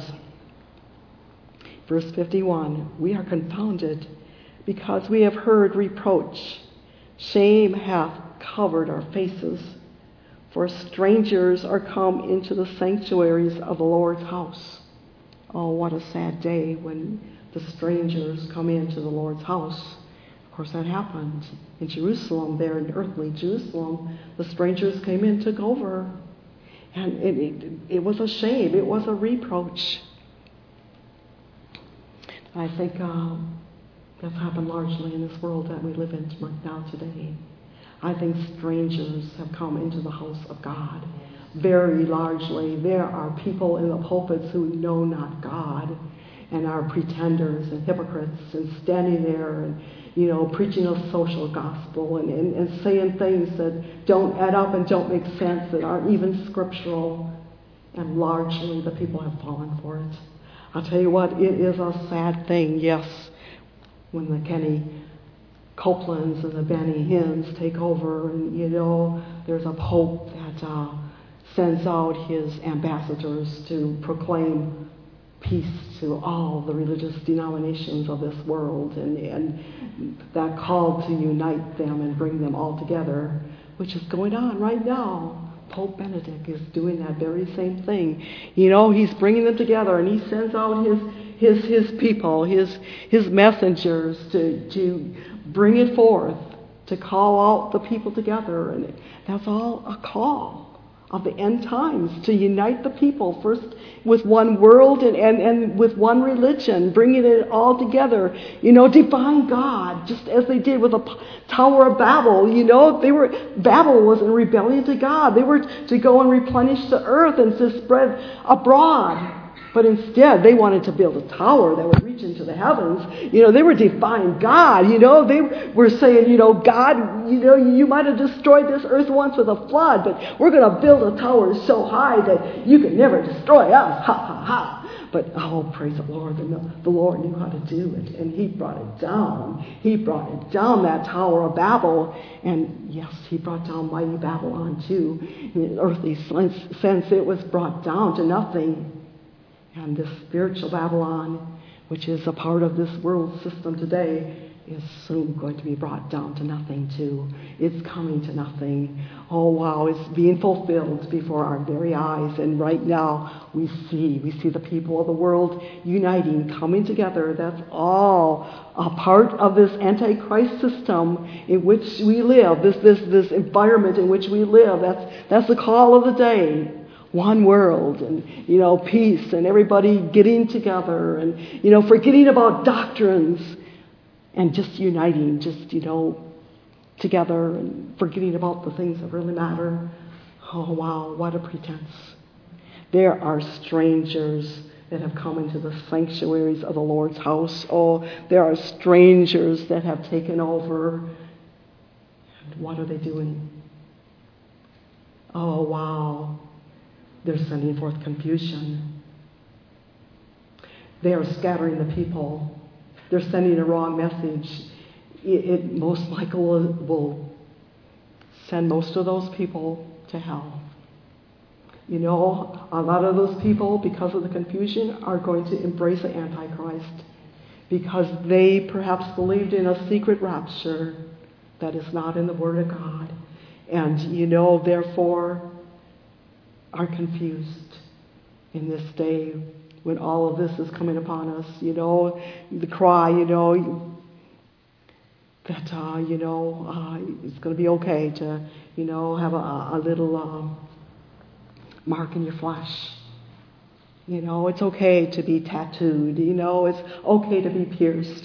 verse 51, we are confounded because we have heard reproach. Shame hath covered our faces, for strangers are come into the sanctuaries of the Lord's house. Oh, what a sad day when the strangers come into the Lord's house. Of course, that happened in Jerusalem, there in earthly Jerusalem. The strangers came in, took over. And it was a shame. It was a reproach. I think that's happened largely in this world that we live in right now today. I think strangers have come into the house of God very largely. There are people in the pulpits who know not God and are pretenders and hypocrites and standing there and, preaching a social gospel and saying things that don't add up and don't make sense, that aren't even scriptural. And largely the people have fallen for it. I'll tell you what, it is a sad thing, yes, when the Kenny Copelands and the Benny Hinns take over, and there's a pope that sends out his ambassadors to proclaim peace to all the religious denominations of this world, and that call to unite them and bring them all together, which is going on right now. Pope Benedict is doing that very same thing. He's bringing them together, and he sends out his people, his messengers to bring it forth, to call out the people together. And that's all a call of the end times, to unite the people, first with one world and with one religion, bringing it all together, defying God, just as they did with the Tower of Babel. Babel was in rebellion to God. They were to go and replenish the earth and to spread abroad. But instead, they wanted to build a tower that would reach into the heavens. They were defying God. They were saying, God, you might have destroyed this earth once with a flood, but we're going to build a tower so high that you can never destroy us. Ha, ha, ha. But, praise the Lord. The Lord knew how to do it, and He brought it down. He brought it down, that Tower of Babel. And, yes, He brought down mighty Babylon, too. In an earthly sense, it was brought down to nothing. And this spiritual Babylon, which is a part of this world system today, is soon going to be brought down to nothing too. It's coming to nothing. Oh wow, it's being fulfilled before our very eyes. And right now we see the people of the world uniting, coming together. That's all a part of this Antichrist system in which we live, this environment in which we live. That's the call of the day. One world and, peace and everybody getting together and, forgetting about doctrines and just uniting, together and forgetting about the things that really matter. Oh, wow, what a pretense. There are strangers that have come into the sanctuaries of the Lord's house. Oh, there are strangers that have taken over. And what are they doing? Oh, wow. They're sending forth confusion. They are scattering the people. They're sending a wrong message. It most likely will send most of those people to hell. A lot of those people, because of the confusion, are going to embrace the Antichrist because they perhaps believed in a secret rapture that is not in the Word of God. And, therefore, are confused in this day when all of this is coming upon us. The cry, that, it's going to be okay to, have a little mark in your flesh. It's okay to be tattooed. It's okay to be pierced.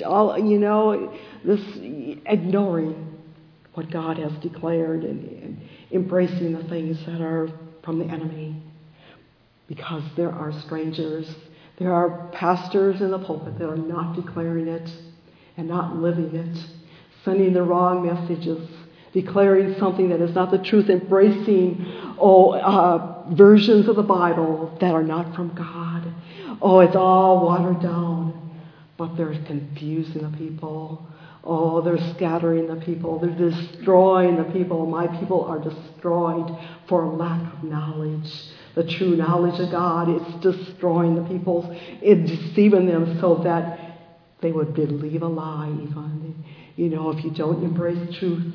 This ignoring what God has declared and embracing the things that are from the enemy. Because there are strangers, there are pastors in the pulpit that are not declaring it and not living it, sending the wrong messages, declaring something that is not the truth, embracing versions of the Bible that are not from God. It's all watered down, but they're confusing the people. They're scattering the people. They're destroying the people. My people are destroyed for lack of knowledge. The true knowledge of God, it's destroying the people. It's deceiving them so that they would believe a lie even. If you don't embrace truth,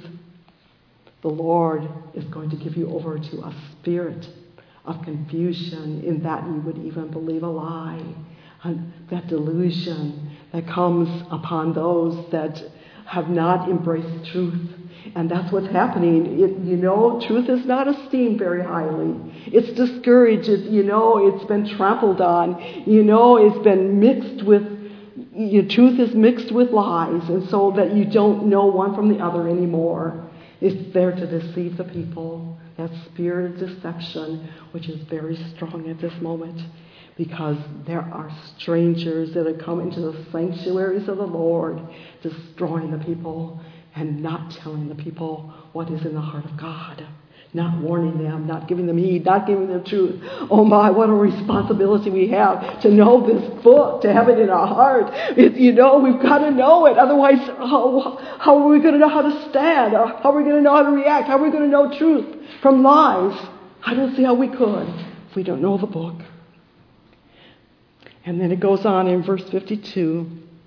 the Lord is going to give you over to a spirit of confusion in that you would even believe a lie. And that delusion that comes upon those that have not embraced truth. And that's what's happening. Truth is not esteemed very highly. It's discouraged. It's been trampled on. It's been mixed with, truth is mixed with lies. And so that you don't know one from the other anymore. It's there to deceive the people. That spirit of deception, which is very strong at this moment. Because there are strangers that have come into the sanctuaries of the Lord, destroying the people and not telling the people what is in the heart of God. Not warning them, not giving them heed, not giving them truth. Oh my, what a responsibility we have to know this book, to have it in our heart. We've got to know it. Otherwise, how are we going to know how to stand? How are we going to know how to react? How are we going to know truth from lies? I don't see how we could if we don't know the book. And then it goes on in verse 52.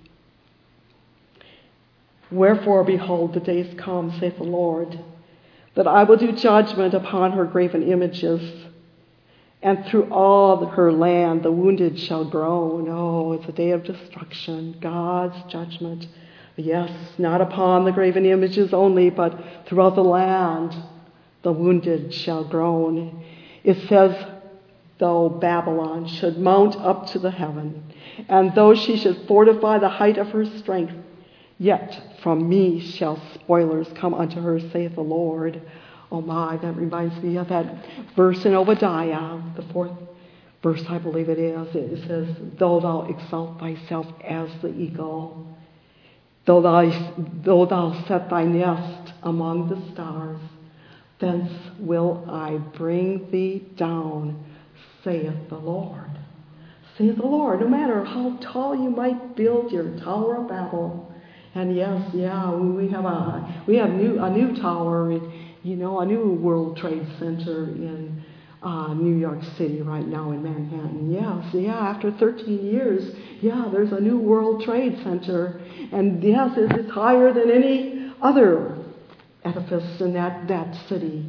Wherefore, behold, the days come, saith the Lord, that I will do judgment upon her graven images, and through all her land the wounded shall groan. It's a day of destruction, God's judgment. Yes, not upon the graven images only, but throughout the land the wounded shall groan. It says, though Babylon should mount up to the heaven, and though she should fortify the height of her strength, yet from me shall spoilers come unto her, saith the Lord. Oh my, that reminds me of that verse in Obadiah, the 4th verse, I believe it is. It says, though thou exalt thyself as the eagle, though thou set thy nest among the stars, thence will I bring thee down, saith the Lord. Saith the Lord. No matter how tall you might build your Tower of Babel, and yes, we have a new tower, a new World Trade Center in New York City right now in Manhattan. Yes, after 13 years, there's a new World Trade Center, and yes, it's higher than any other edifice in that city.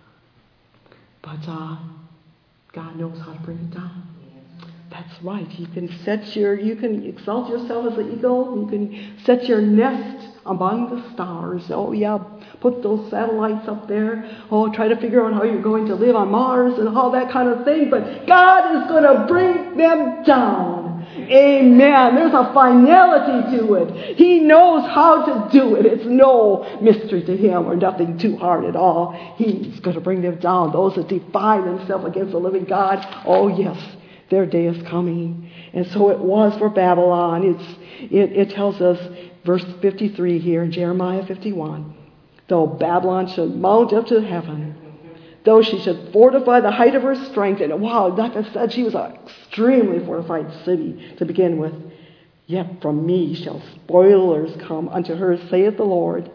But God knows how to bring it down. That's right. You can exalt yourself as an eagle. You can set your nest among the stars. Put those satellites up there. Try to figure out how you're going to live on Mars and all that kind of thing. But God is going to bring them down. Amen. There's a finality to it. He knows how to do it. It's no mystery to him or nothing too hard at all. He's going to bring them down. Those that defy themselves against the living God. Oh, yes. Their day is coming. And so it was for Babylon. It tells us, verse 53 here in Jeremiah 51, though Babylon should mount up to heaven, though she should fortify the height of her strength, and wow, like I said, she was an extremely fortified city to begin with, yet from me shall spoilers come unto her, saith the Lord.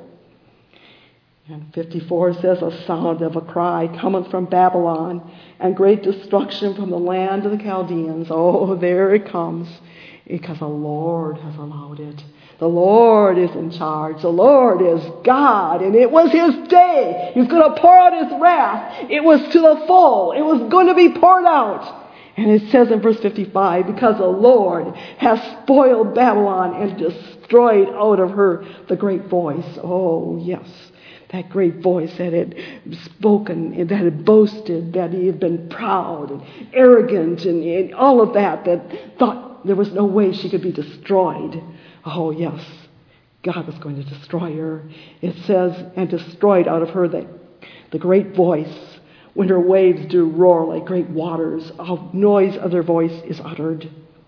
And 54 says, a sound of a cry cometh from Babylon, and great destruction from the land of the Chaldeans. Oh, there it comes, because the Lord has allowed it. The Lord is in charge. The Lord is God. And it was His day. He's going to pour out His wrath. It was to the full. It was going to be poured out. And it says in verse 55, because the Lord has spoiled Babylon and destroyed out of her the great voice. Oh, yes. That great voice that had spoken, that had boasted, that he had been proud and arrogant and all of that, that thought there was no way she could be destroyed. Oh, yes, God was going to destroy her. It says, and destroyed out of her the great voice. When her waves do roar like great waters, a noise of their voice is uttered.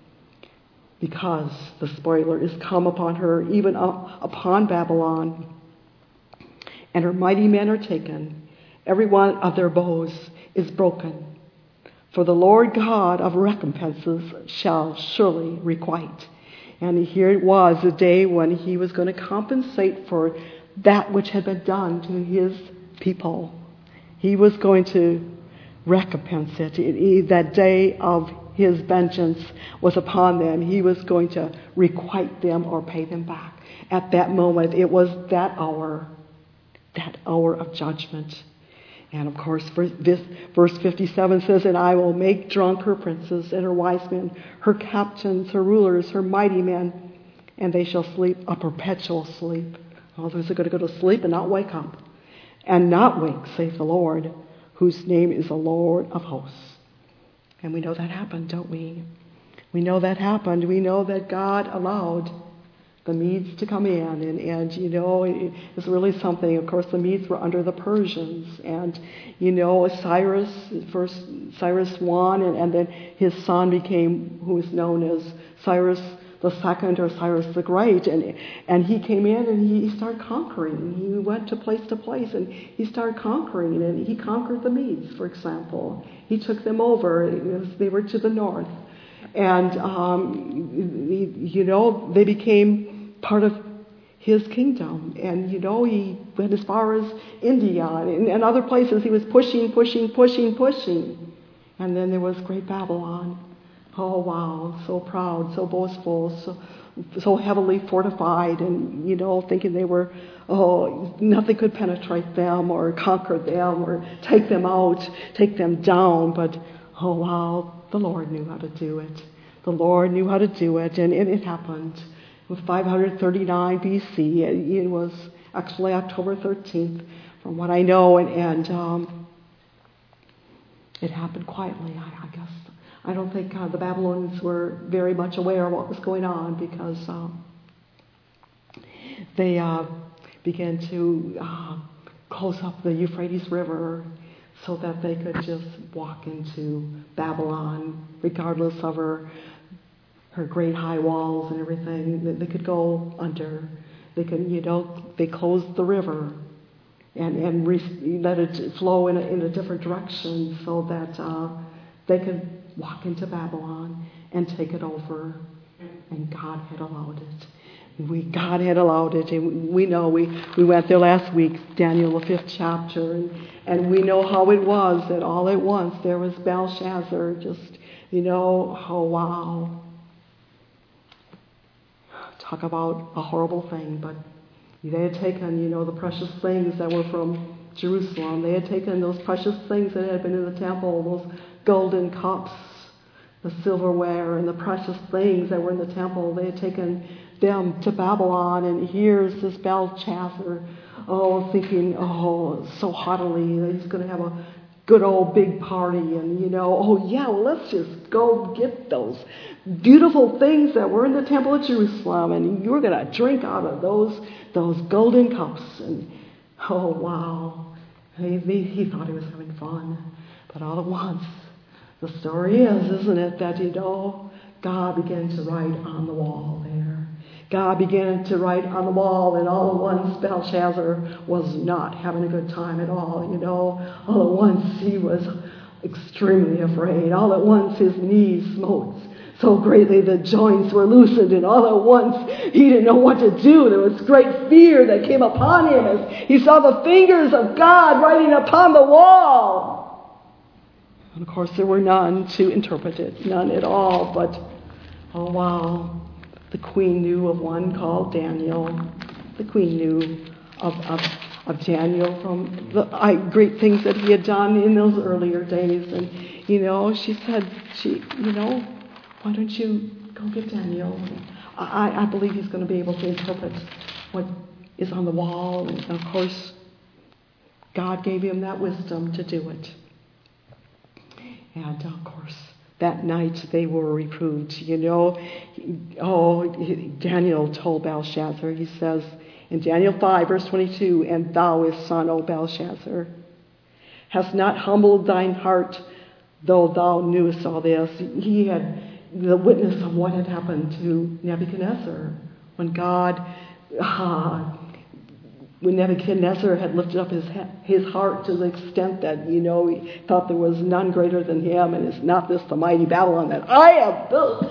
Because the spoiler is come upon her, even upon Babylon. And her mighty men are taken. Every one of their bows is broken. For the Lord God of recompenses shall surely requite. And here it was, the day when he was going to compensate for that which had been done to his people. He was going to recompense it. That day of his vengeance was upon them. He was going to requite them or pay them back. At that moment, it was that hour of judgment. And of course, verse 57 says, and I will make drunk her princes and her wise men, her captains, her rulers, her mighty men, and they shall sleep a perpetual sleep. All those are going to go to sleep and not wake up. And not wake, saith the Lord, whose name is the Lord of hosts. And we know that happened, don't we? We know that happened. We know that God allowed the Medes to come in, and you know, it's really something. Of course, the Medes were under the Persians, and you know, Cyrus won, and then his son became, who is known as Cyrus the Second or Cyrus the Great, and he came in and he started conquering. He went to place, and he started conquering, and he conquered the Medes, for example. He took them over. They were to the north. And, you know, they became part of his kingdom. And, you know, he went as far as India and other places. He was pushing. And then there was Great Babylon. Oh, wow, so proud, so boastful, so heavily fortified, and, you know, thinking they were, nothing could penetrate them or conquer them or take them out, take them down. But, oh, wow, the Lord knew how to do it. The Lord knew how to do it, and it happened. With 539 BC, it was actually October 13th, from what I know, and it happened quietly, I guess. I don't think the Babylonians were very much aware of what was going on, because they began to close up the Euphrates River so that they could just walk into Babylon, regardless of her great high walls and everything. They could go under. They could, you know, they closed the river and let it flow in a different direction so that they could walk into Babylon and take it over. And God had allowed it. God had allowed it. And we know, we went there last week, Daniel, the 5th chapter, and we know how it was that all at once there was Belshazzar, just, you know, oh wow. Talk about a horrible thing, but they had taken, you know, the precious things that were from Jerusalem. They had taken those precious things that had been in the temple, those golden cups, the silverware, and the precious things that were in the temple. They had taken them to Babylon, and here's this Belshazzar, thinking, so haughtily that he's going to have a good old big party, and, you know, let's just go get those beautiful things that were in the temple of Jerusalem, and you're going to drink out of those golden cups. And, oh, wow. He thought he was having fun. But all at once, the story is, isn't it, that, you know, God began to write on the wall there. God began to write on the wall, and all at once Belshazzar was not having a good time at all, you know. All at once he was extremely afraid. All at once his knees smote so greatly the joints were loosened, and all at once he didn't know what to do. There was great fear that came upon him as he saw the fingers of God writing upon the wall. And of course there were none to interpret it, none at all, but, oh wow, The queen knew of one called Daniel. The queen knew of Daniel from the great things that he had done in those earlier days. And, she said, why don't you go get Daniel? I believe he's going to be able to interpret what is on the wall. And, of course, God gave him that wisdom to do it. And, of course, that night they were reproved. Daniel told Belshazzar, he says in Daniel 5, verse 22, "And thou, his son, O Belshazzar, hast not humbled thine heart, though thou knewest all this." He had the witness of what had happened to Nebuchadnezzar when when Nebuchadnezzar had lifted up his heart to the extent that, he thought there was none greater than him, and is not this the mighty Babylon that I have built?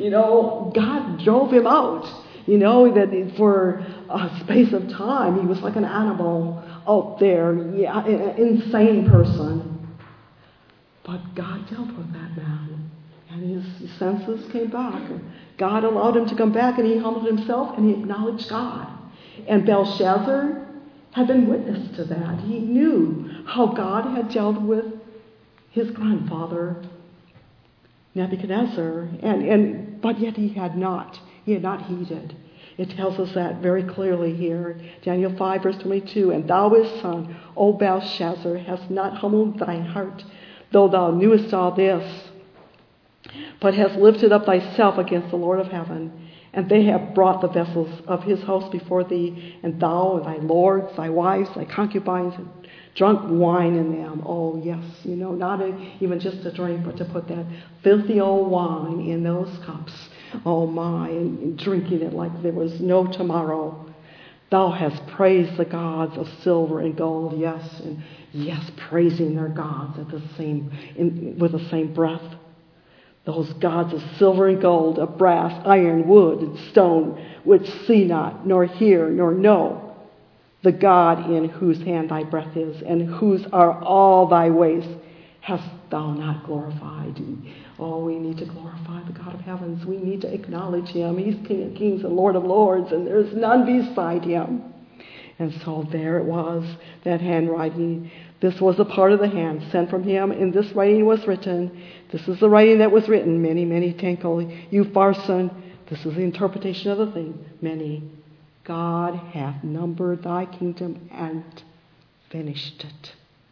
God drove him out. That for a space of time, he was like an animal out there, an insane person. But God dealt with that man, and his senses came back. God allowed him to come back, and he humbled himself, and he acknowledged God. And Belshazzar had been witness to that. He knew how God had dealt with his grandfather, Nebuchadnezzar, but yet he had not heeded. It tells us that very clearly here. Daniel 5, verse 22, "And thou, his son, O Belshazzar, hast not humbled thine heart, though thou knewest all this, but hast lifted up thyself against the Lord of heaven. And they have brought the vessels of his house before thee, and thou and thy lords, thy wives, thy concubines, and drunk wine in them." Oh, yes, not even just a drink, but to put that filthy old wine in those cups. Oh, my, and drinking it like there was no tomorrow. "Thou hast praised the gods of silver and gold." Yes, and yes, praising their gods with the same breath. Those gods of silver and gold, of brass, iron, wood, and stone, which see not, nor hear, nor know. The God in whose hand thy breath is, and whose are all thy ways, hast thou not glorified. Oh, we need to glorify the God of heavens. We need to acknowledge him. He's King of kings and Lord of lords, and there's none beside him. And so there it was, that handwriting. This was a part of the hand sent from him, and this writing was written. This is the writing that was written. Many, many tinkle. Upharsin. This is the interpretation of the thing. Many. God hath numbered thy kingdom and finished it.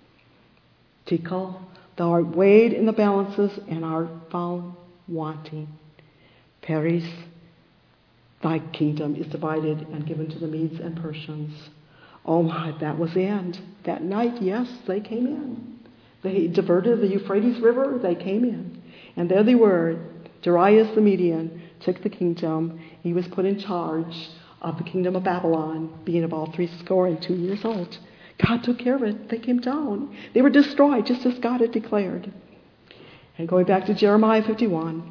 Tickle. Thou art weighed in the balances and art found wanting. Peris. Thy kingdom is divided and given to the Medes and Persians. Oh my, that was the end. That night, yes, they came in. They diverted the Euphrates River, they came in. And there they were. Darius the Median took the kingdom. He was put in charge of the kingdom of Babylon, being about 62 years old. God took care of it. They came down. They were destroyed, just as God had declared. And going back to Jeremiah 51,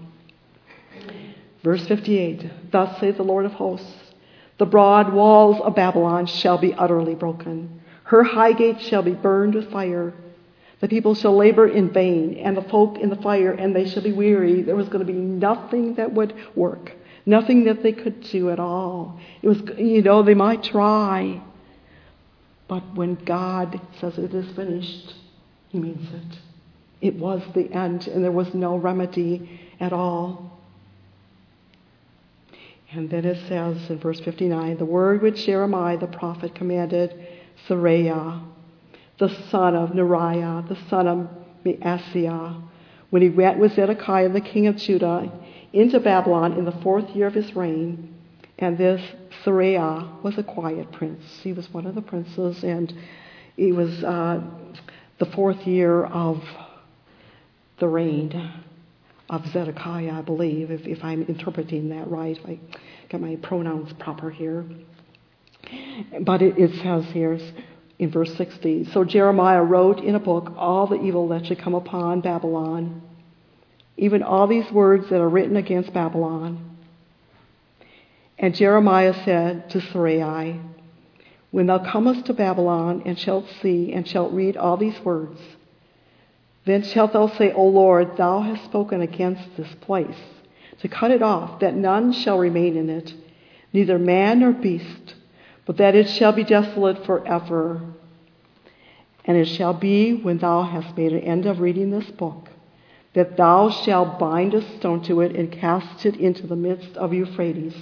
verse 58, "Thus saith the Lord of hosts, the broad walls of Babylon shall be utterly broken. Her high gates shall be burned with fire. The people shall labor in vain, and the folk in the fire, and they shall be weary." There was going to be nothing that would work, nothing that they could do at all. It was, they might try, but when God says it is finished, he means it. It was the end, and there was no remedy at all. And then it says in verse 59, "The word which Jeremiah the prophet commanded Seraiah, the son of Neriah, the son of Maaseiah, when he went with Zedekiah the king of Judah into Babylon in the 4th year of his reign." And this Seraiah was a quiet prince. He was one of the princes, and it was the 4th year of the reign of Zedekiah, I believe, if I'm interpreting that right, if I got my pronouns proper here. But it says here in verse 60, "So Jeremiah wrote in a book all the evil that should come upon Babylon, even all these words that are written against Babylon. And Jeremiah said to Seraiah, When thou comest to Babylon, and shalt see, and shalt read all these words, then shalt thou say, O Lord, thou hast spoken against this place, to cut it off, that none shall remain in it, neither man nor beast, but that it shall be desolate forever. And it shall be, when thou hast made an end of reading this book, that thou shalt bind a stone to it and cast it into the midst of Euphrates.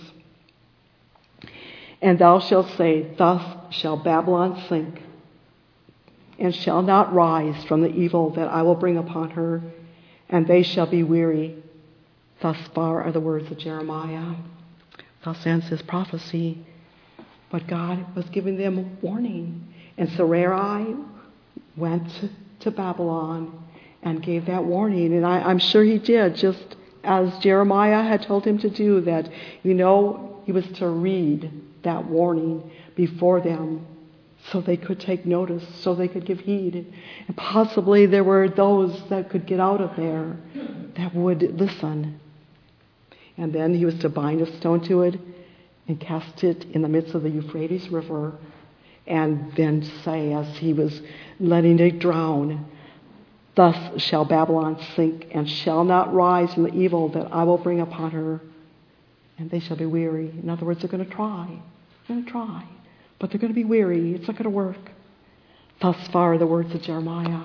And thou shalt say, Thus shall Babylon sink, and shall not rise from the evil that I will bring upon her, and they shall be weary. Thus far are the words of Jeremiah. Thus ends his prophecy. But God was giving them a warning. And Sarai went to Babylon and gave that warning. And I'm sure he did, just as Jeremiah had told him to do, that, he was to read that warning before them so they could take notice, so they could give heed. And possibly there were those that could get out of there that would listen. And then he was to bind a stone to it and cast it in the midst of the Euphrates River, and then say, as he was letting it drown, Thus shall Babylon sink, and shall not rise from the evil that I will bring upon her, and they shall be weary. In other words, they're going to try. They're going to try, but they're going to be weary. It's not going to work. Thus far are the words of Jeremiah.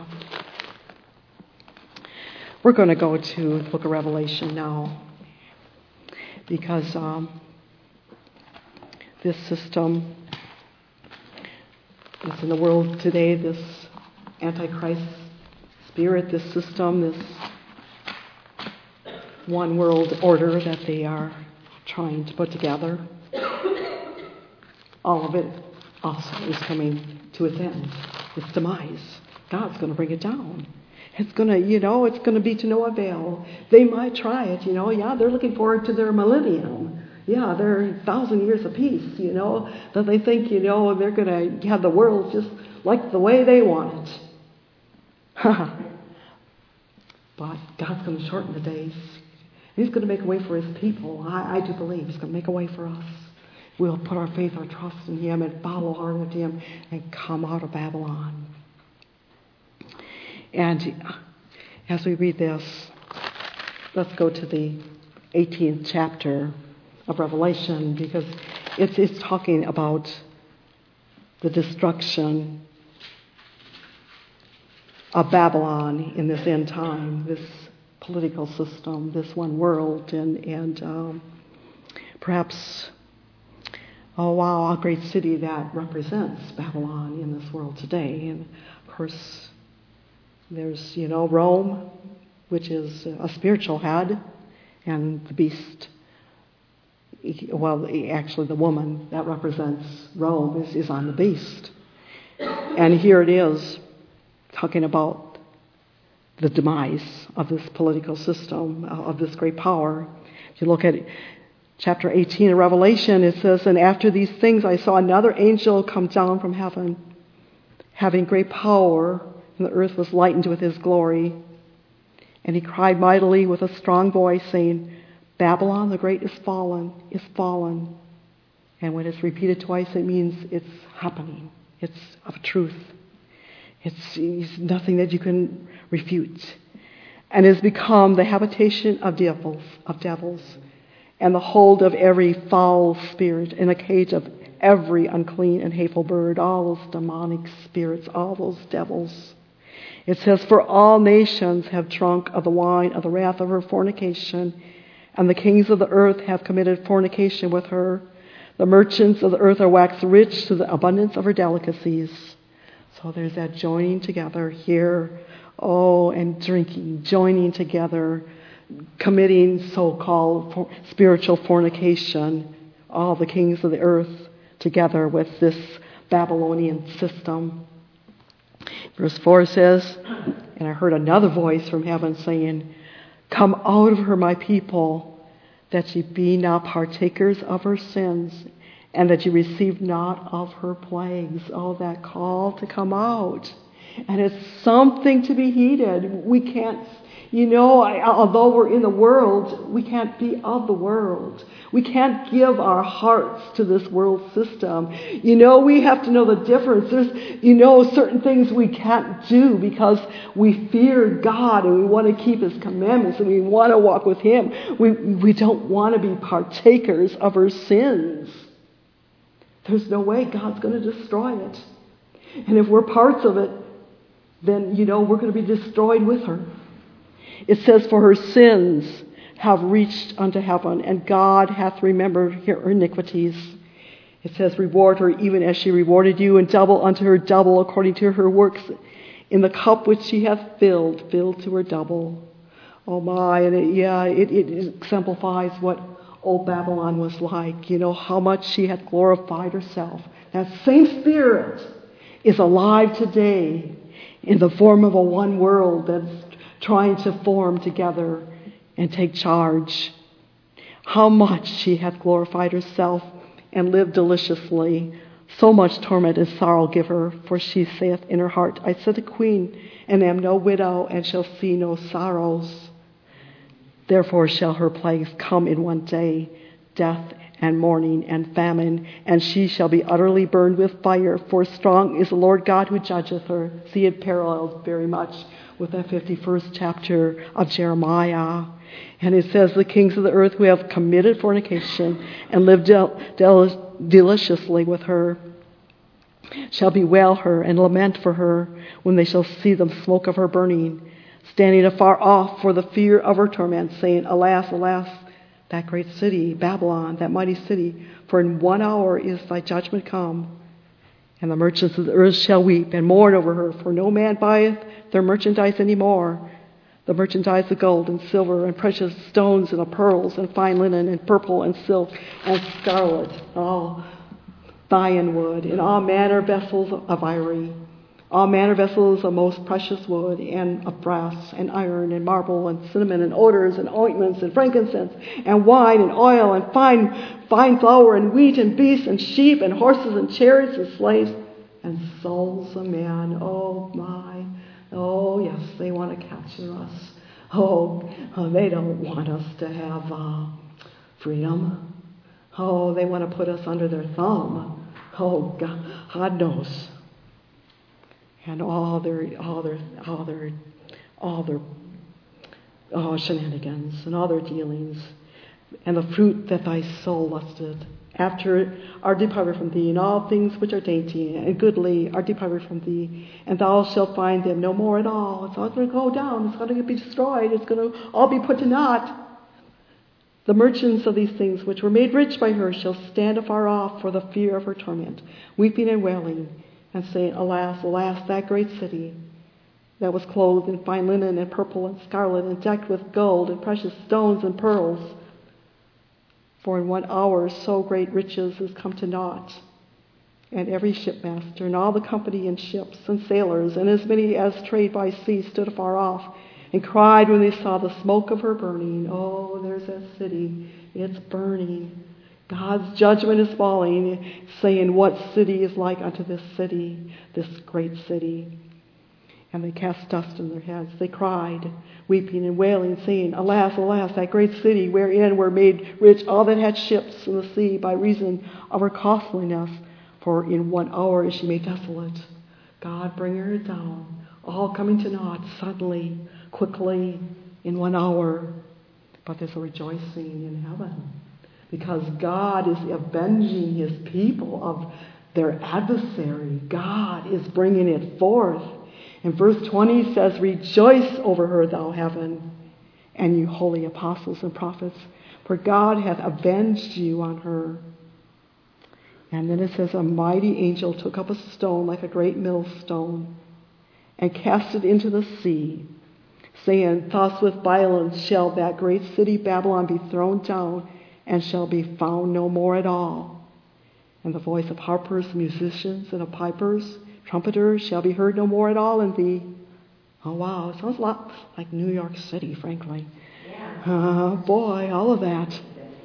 We're going to go to the book of Revelation now, because this system is in the world today, this Antichrist spirit, this system, this one world order that they are trying to put together. All of it also is coming to its end, its demise. God's going to bring it down. It's going to, it's going to be to no avail. They might try it, they're looking forward to their millennium. Yeah, they're 1,000 years of peace, that they think, they're going to have the world just like the way they want it. But God's going to shorten the days. He's going to make a way for his people. I do believe he's going to make a way for us. We'll put our faith, our trust in him, and follow hard after him and come out of Babylon. And as we read this, let's go to the 18th chapter of Revelation, because it's talking about the destruction of Babylon in this end time, this political system, this one world, and perhaps, oh wow, a great city that represents Babylon in this world today. And of course, there's, Rome, which is a spiritual head, and the beast. Well, actually, the woman that represents Rome is on the beast. And here it is, talking about the demise of this political system, of this great power. If you look at chapter 18 of Revelation, it says, And after these things I saw another angel come down from heaven, having great power, and the earth was lightened with his glory. And he cried mightily with a strong voice, saying, Babylon the great is fallen, is fallen. And when it's repeated twice, it means it's happening. It's of truth. It's nothing that you can refute. And has become the habitation of devils, and the hold of every foul spirit, and a cage of every unclean and hateful bird, all those demonic spirits, all those devils. It says, For all nations have drunk of the wine of the wrath of her fornication, and the kings of the earth have committed fornication with her. The merchants of the earth are waxed rich to the abundance of her delicacies. So there's that joining together here, and drinking, joining together, committing so-called spiritual fornication, all the kings of the earth together with this Babylonian system. Verse 4 says, And I heard another voice from heaven saying, Come out of her, my people, that ye be not partakers of her sins, and that ye receive not of her plagues. Oh, that call to come out. And it's something to be heeded. We can't, although we're in the world, we can't be of the world. We can't give our hearts to this world system. We have to know the difference. There's, certain things we can't do because we fear God and we want to keep His commandments and we want to walk with Him. We don't want to be partakers of our sins. There's no way God's going to destroy it. And if we're parts of it, then, we're going to be destroyed with her. It says, for her sins have reached unto heaven, and God hath remembered her iniquities. It says, reward her even as she rewarded you, and double unto her double according to her works. In the cup which she hath filled to her double. Oh my, and it exemplifies what old Babylon was like. How much she had glorified herself. That same spirit is alive today in the form of a one world that's trying to form together and take charge. How much she hath glorified herself and lived deliciously. So much torment and sorrow give her, for she saith in her heart, I sit a queen, and am no widow, and shall see no sorrows. Therefore shall her plagues come in one day, death and mourning and famine, and she shall be utterly burned with fire, for strong is the Lord God who judgeth her. See, it parallels very much with that 51st chapter of Jeremiah. And it says, the kings of the earth who have committed fornication and lived deliciously with her shall bewail her and lament for her when they shall see the smoke of her burning, standing afar off for the fear of her torment, saying, alas, alas, that great city, Babylon, that mighty city, for in 1 hour is thy judgment come. And the merchants of the earth shall weep and mourn over her, for no man buyeth their merchandise any more. The merchandise of gold and silver and precious stones and of pearls and fine linen and purple and silk and scarlet, all thyine wood, and all manner vessels of ivory, all manner vessels of most precious wood, and of brass and iron and marble and cinnamon and odors and ointments and frankincense and wine and oil and fine flour and wheat and beasts and sheep and horses and chariots and slaves and souls of man. Oh my. Oh yes, they want to capture us. Oh, they don't want us to have freedom. Oh, they want to put us under their thumb. Oh, God knows. And all their shenanigans and all their dealings, and the fruit that thy soul lusted after are departed from thee, and all things which are dainty and goodly are departed from thee, and thou shalt find them no more at all. It's all going to go down. It's going to be destroyed. It's going to all be put to naught. The merchants of these things which were made rich by her shall stand afar off for the fear of her torment, weeping and wailing, and saying, alas, alas, that great city that was clothed in fine linen and purple and scarlet and decked with gold and precious stones and pearls. For in 1 hour so great riches is come to naught. And every shipmaster and all the company in ships and sailors and as many as trade by sea stood afar off and cried when they saw the smoke of her burning. Oh, there's that city. It's burning. God's judgment is falling, saying, what city is like unto this city, this great city? And they cast dust on their heads. They cried, weeping and wailing, saying, alas, alas, that great city wherein were made rich all that had ships in the sea by reason of her costliness. For in 1 hour is she made desolate. God, bring her down, all coming to naught suddenly, quickly, in 1 hour. But there's a rejoicing in heaven, because God is avenging His people of their adversary. God is bringing it forth. And verse 20 says, rejoice over her, thou heaven, and you holy apostles and prophets, for God hath avenged you on her. And then it says, a mighty angel took up a stone like a great millstone and cast it into the sea, saying, thus with violence shall that great city Babylon be thrown down, and shall be found no more at all. And the voice of harpers, musicians, and of pipers, trumpeters shall be heard no more at all in thee. Oh wow, it sounds a lot like New York City, frankly. Boy, all of that.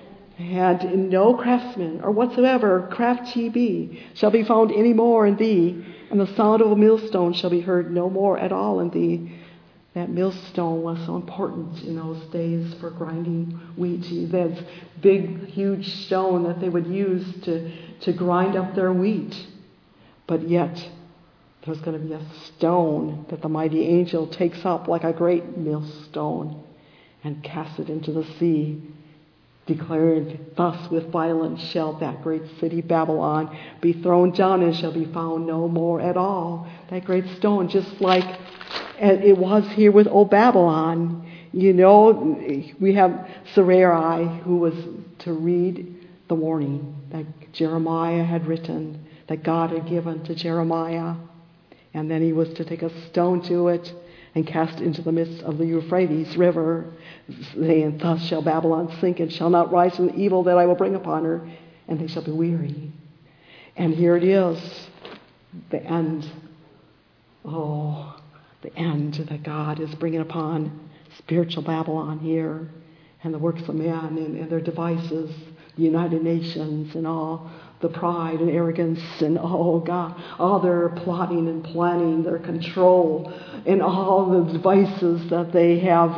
And no craftsman or whatsoever craft he be shall be found any more in thee, and the sound of a millstone shall be heard no more at all in thee. That millstone was so important in those days for grinding wheat. That big, huge stone that they would use to grind up their wheat. But yet, there's going to be a stone that the mighty angel takes up like a great millstone and casts it into the sea, declaring, thus with violence shall that great city Babylon be thrown down and shall be found no more at all. That great stone, just like it was here with old Babylon. You know, we have Sarai, who was to read the warning that Jeremiah had written, that God had given to Jeremiah. And then he was to take a stone to it and cast into the midst of the Euphrates River, saying, thus shall Babylon sink and shall not rise from the evil that I will bring upon her, and they shall be weary. And here it is, the end. Oh, the end that God is bringing upon spiritual Babylon here, and the works of man and their devices, the United Nations and all the pride and arrogance and, oh God, all their plotting and planning, their control, and all the devices that they have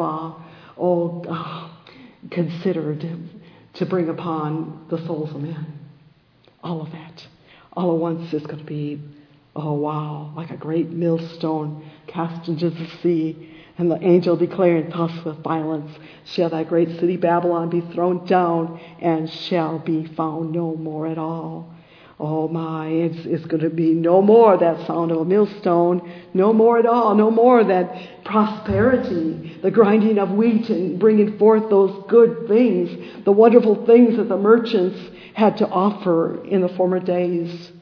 considered to bring upon the souls of men. All of that, all at once is going to be, oh wow, like a great millstone cast into the sea. And the angel declaring, thus with violence shall that great city Babylon be thrown down and shall be found no more at all. Oh my, it's going to be no more that sound of a millstone, no more at all, no more that prosperity, the grinding of wheat and bringing forth those good things, the wonderful things that the merchants had to offer in the former days.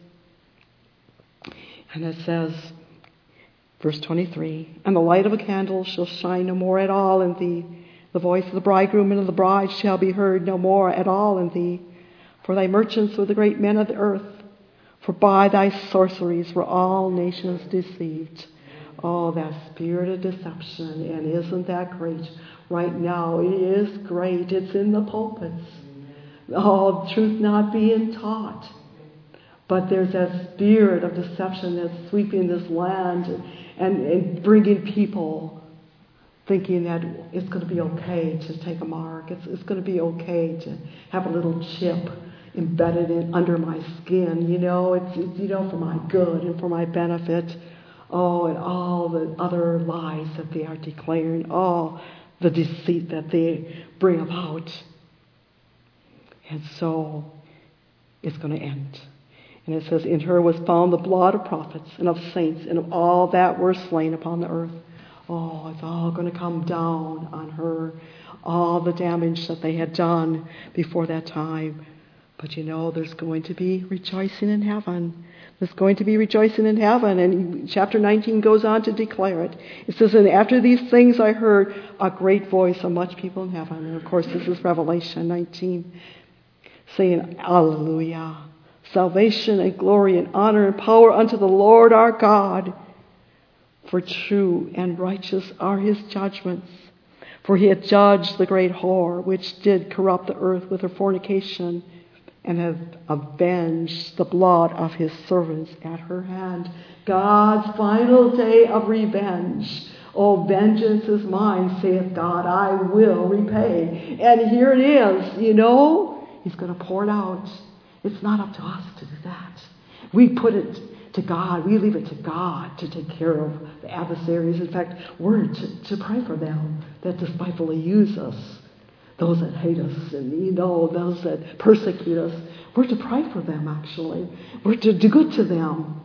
And it says, verse 23, and the light of a candle shall shine no more at all in thee. The voice of the bridegroom and of the bride shall be heard no more at all in thee. For thy merchants were the great men of the earth. For by thy sorceries were all nations deceived. Oh, that spirit of deception. And isn't that great? Right now, it is great. It's in the pulpits. Oh, truth not being taught. But there's that spirit of deception that's sweeping this land and bringing people thinking that it's going to be okay to take a mark. It's going to be okay to have a little chip embedded in under my skin. You know, it's for my good and for my benefit. Oh, and all the other lies that they are declaring. All the deceit that they bring about. And so it's going to end. And it says, in her was found the blood of prophets and of saints and of all that were slain upon the earth. Oh, it's all going to come down on her. All the damage that they had done before that time. But you know, there's going to be rejoicing in heaven. There's going to be rejoicing in heaven. And chapter 19 goes on to declare it. It says, and after these things I heard a great voice of much people in heaven. And of course, this is Revelation 19. Saying, Alleluia. Salvation and glory and honor and power unto the Lord our God. For true and righteous are his judgments. For he hath judged the great whore, which did corrupt the earth with her fornication, and hath avenged the blood of his servants at her hand. God's final day of revenge. Oh, vengeance is mine, saith God, I will repay. And here it is, you know, he's going to pour it out. It's not up to us to do that. We put it to God. We leave it to God to take care of the adversaries. In fact, we're to pray for them that despitefully use us. Those that hate us and, you know, those that persecute us. We're to pray for them, actually. We're to do good to them.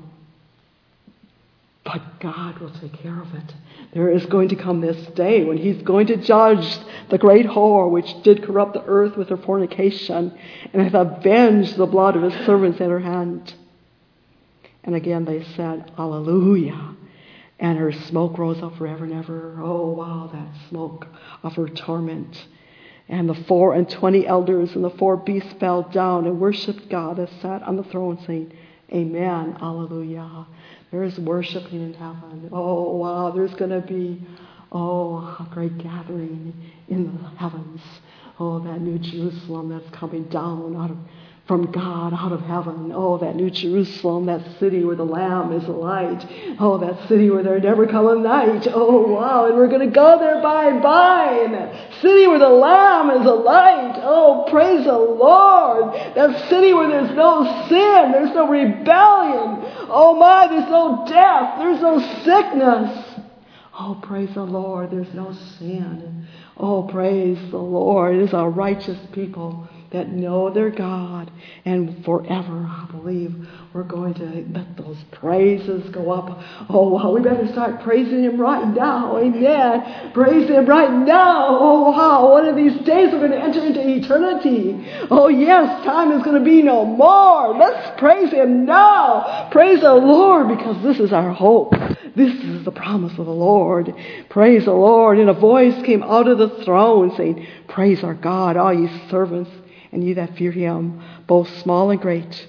But God will take care of it. There is going to come this day when he's going to judge the great whore which did corrupt the earth with her fornication and hath avenged the blood of his servants at her hand. And again they said, Alleluia. And her smoke rose up forever and ever. Oh, wow, that smoke of her torment. And the 24 elders and the 4 beasts fell down and worshipped God that sat on the throne, saying, Amen, Alleluia. There is worshiping in heaven. Oh, wow, there's going to be, a great gathering in the heavens. Oh, that new Jerusalem that's coming down out of from God out of heaven. Oh, that new Jerusalem, that city where the Lamb is the light. Oh, that city where there never come a night. Oh, wow, and we're going to go there by and by. And that city where the Lamb is the light. Oh, praise the Lord. That city where there's no sin, there's no rebellion. Oh, my, there's no death, there's no sickness. Oh, praise the Lord, there's no sin. Oh, praise the Lord. It is a righteous people that know their God, and forever, I believe, we're going to let those praises go up. Oh, wow, we better start praising Him right now. Amen. Praise Him right now. Oh, wow, one of these days we're going to enter into eternity. Oh, yes, time is going to be no more. Let's praise Him now. Praise the Lord, because this is our hope. This is the promise of the Lord. Praise the Lord. And a voice came out of the throne saying, praise our God, all ye servants, and ye that fear Him, both small and great.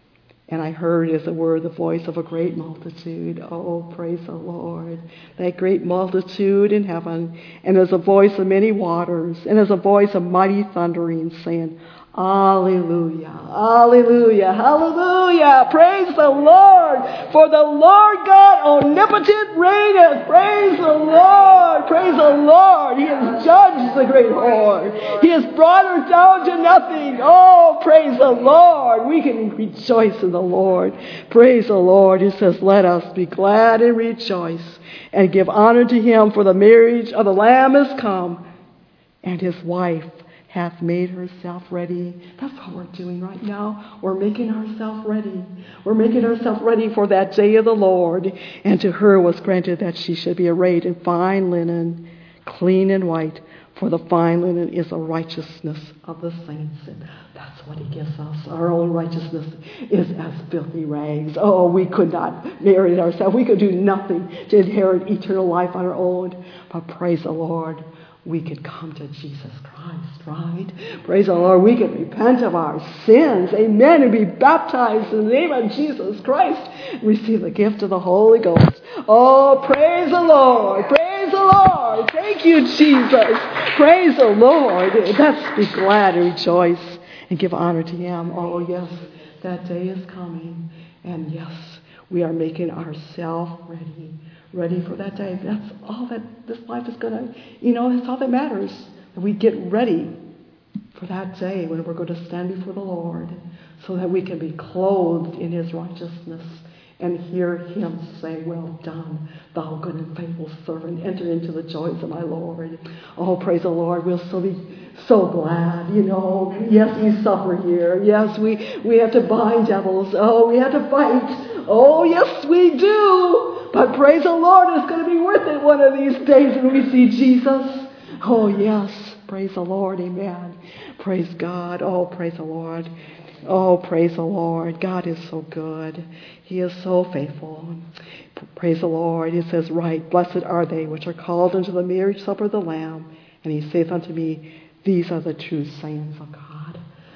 And I heard, as it were, the voice of a great multitude. Oh, praise the Lord. That great multitude in heaven. And as a voice of many waters, and as a voice of mighty thunderings, saying, Alleluia, Alleluia, Hallelujah. Praise the Lord, for the Lord God omnipotent reigneth. Praise the Lord, praise the Lord. He has judged the great whore. He has brought her down to nothing. Oh, praise the Lord. We can rejoice in the Lord. Praise the Lord. It says, let us be glad and rejoice and give honor to Him, for the marriage of the Lamb is come, and His wife hath made herself ready. That's what we're doing right now. We're making ourselves ready. We're making ourselves ready for that day of the Lord. And to her was granted that she should be arrayed in fine linen, clean and white. For the fine linen is the righteousness of the saints. And that's what He gives us. Our own righteousness is as filthy rags. Oh, we could not merit it ourselves. We could do nothing to inherit eternal life on our own. But praise the Lord, we could come to Jesus Christ, right? Praise the Lord. We can repent of our sins, amen, and be baptized in the name of Jesus Christ and receive the gift of the Holy Ghost. Oh, praise the Lord. Praise the Lord. Thank you, Jesus. Praise the Lord. Let's be glad and rejoice and give honor to Him. Oh, yes, that day is coming. And yes, we are making ourselves ready for that day. That's all that this life is going to, that's all that matters. That we get ready for that day when we're going to stand before the Lord, so that we can be clothed in His righteousness and hear Him say, well done, thou good and faithful servant. Enter into the joys of my Lord. Oh, praise the Lord. We'll still be so glad, Yes, we suffer here. Yes, we have to bind devils. Oh, we have to fight. Oh, yes, we do. But praise the Lord, it's going to be worth it one of these days when we see Jesus. Oh, yes. Praise the Lord. Amen. Praise God. Oh, praise the Lord. Oh, praise the Lord. God is so good. He is so faithful. Praise the Lord. It says, right, blessed are they which are called unto the marriage supper of the Lamb. And He saith unto me, these are the true sayings of God.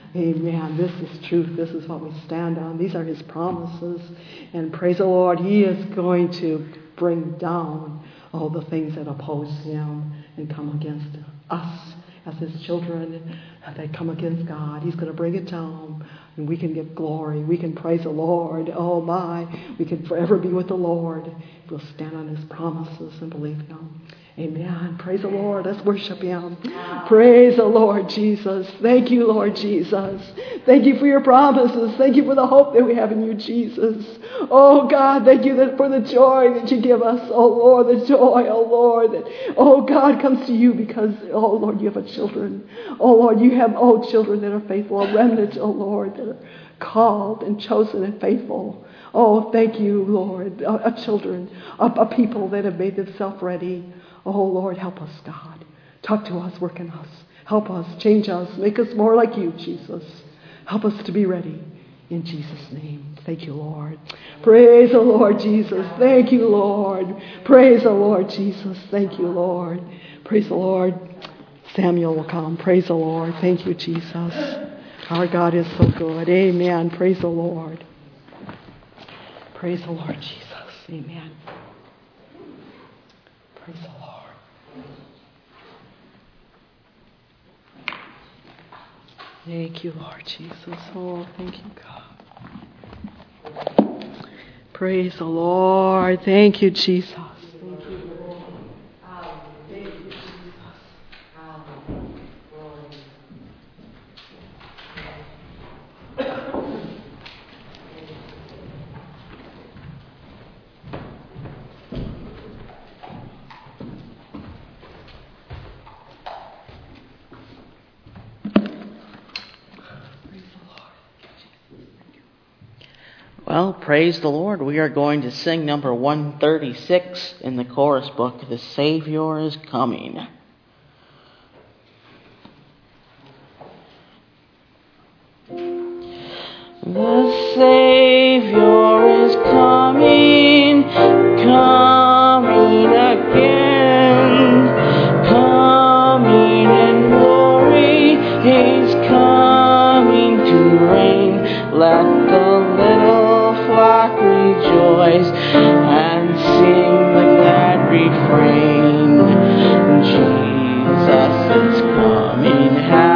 Amen. This is truth. This is what we stand on. These are His promises. And praise the Lord, He is going to bring down all the things that oppose Him and come against us as His children that come against God. He's going to bring it down, and we can give glory. We can praise the Lord. Oh my, we can forever be with the Lord. We'll stand on His promises and believe Him. Amen. Praise the Lord. Let's worship Him. Praise the Lord Jesus. Thank you, Lord Jesus. Thank you for your promises. Thank you for the hope that we have in you, Jesus. Oh, God, thank you for the joy that you give us. Oh, Lord, the joy, oh, Lord, that, oh, God comes to you because, oh, Lord, you have children. Oh, Lord, you have, children that are faithful, a remnant, oh, Lord, that are called and chosen and faithful. Oh, thank you, Lord, children, a people that have made themselves ready. Oh, Lord, help us, God. Talk to us, work in us. Help us, change us, make us more like you, Jesus. Help us to be ready. In Jesus' name. Thank you, Lord. Praise the Lord, Jesus. Thank you, Lord. Praise the Lord, Jesus. Thank you, Lord. Praise the Lord. Samuel will come. Praise the Lord. Thank you, Jesus. Our God is so good. Amen. Praise the Lord. Praise the Lord, Jesus. Amen. Praise the Lord. Thank you, Lord Jesus. Oh, thank you, God. Praise the Lord. Thank you, Jesus. Thank you, Lord. Thank you, Jesus. Well, praise the Lord. We are going to sing number 136 in the chorus book, The Savior is Coming. The Savior is coming, coming again, coming in glory, He's coming to reign. Let the little flock rejoice and sing the glad refrain. Jesus is coming,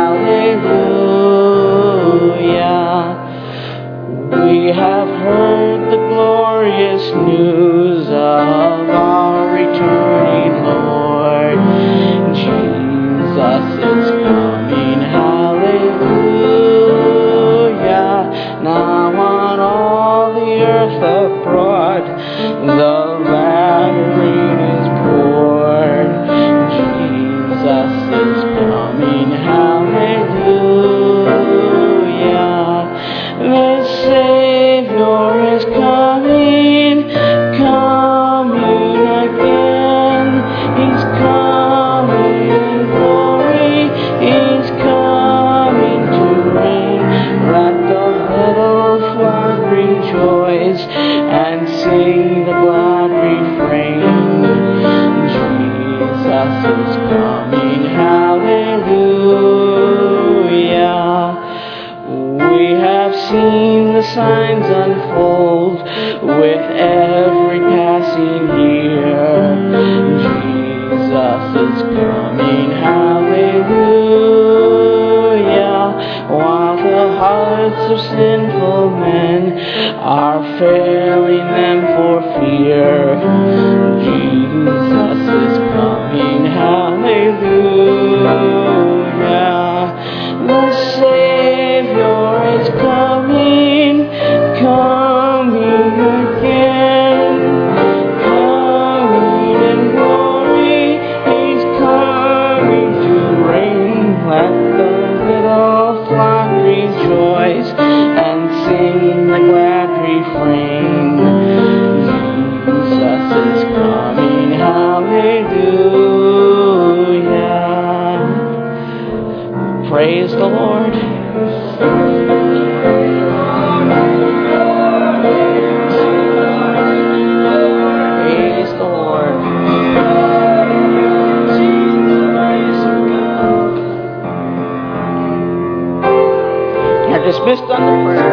hallelujah. We have heard the glorious news of our returning Lord. Jesus is coming, hallelujah. Now on all the earth abroad, the latter rain is poured. Jesus is coming, hallelujah. The Savior is coming, coming again. He's coming in glory, He's coming to reign. Let the little flock rejoice and sing the glad refrain. Jesus is coming, hallelujah. We have seen the signs unfold with every passing year. Jesus is coming, hallelujah. While the hearts of sinful men are failing them for fear, Jesus is coming, hallelujah. The Savior is coming, coming again, coming in glory, He's coming to reign. Let the little flock rejoice and sing the glad refrain. Jesus is coming, hallelujah. Praise the Lord. Praise the Lord. You're dismissed under prayer.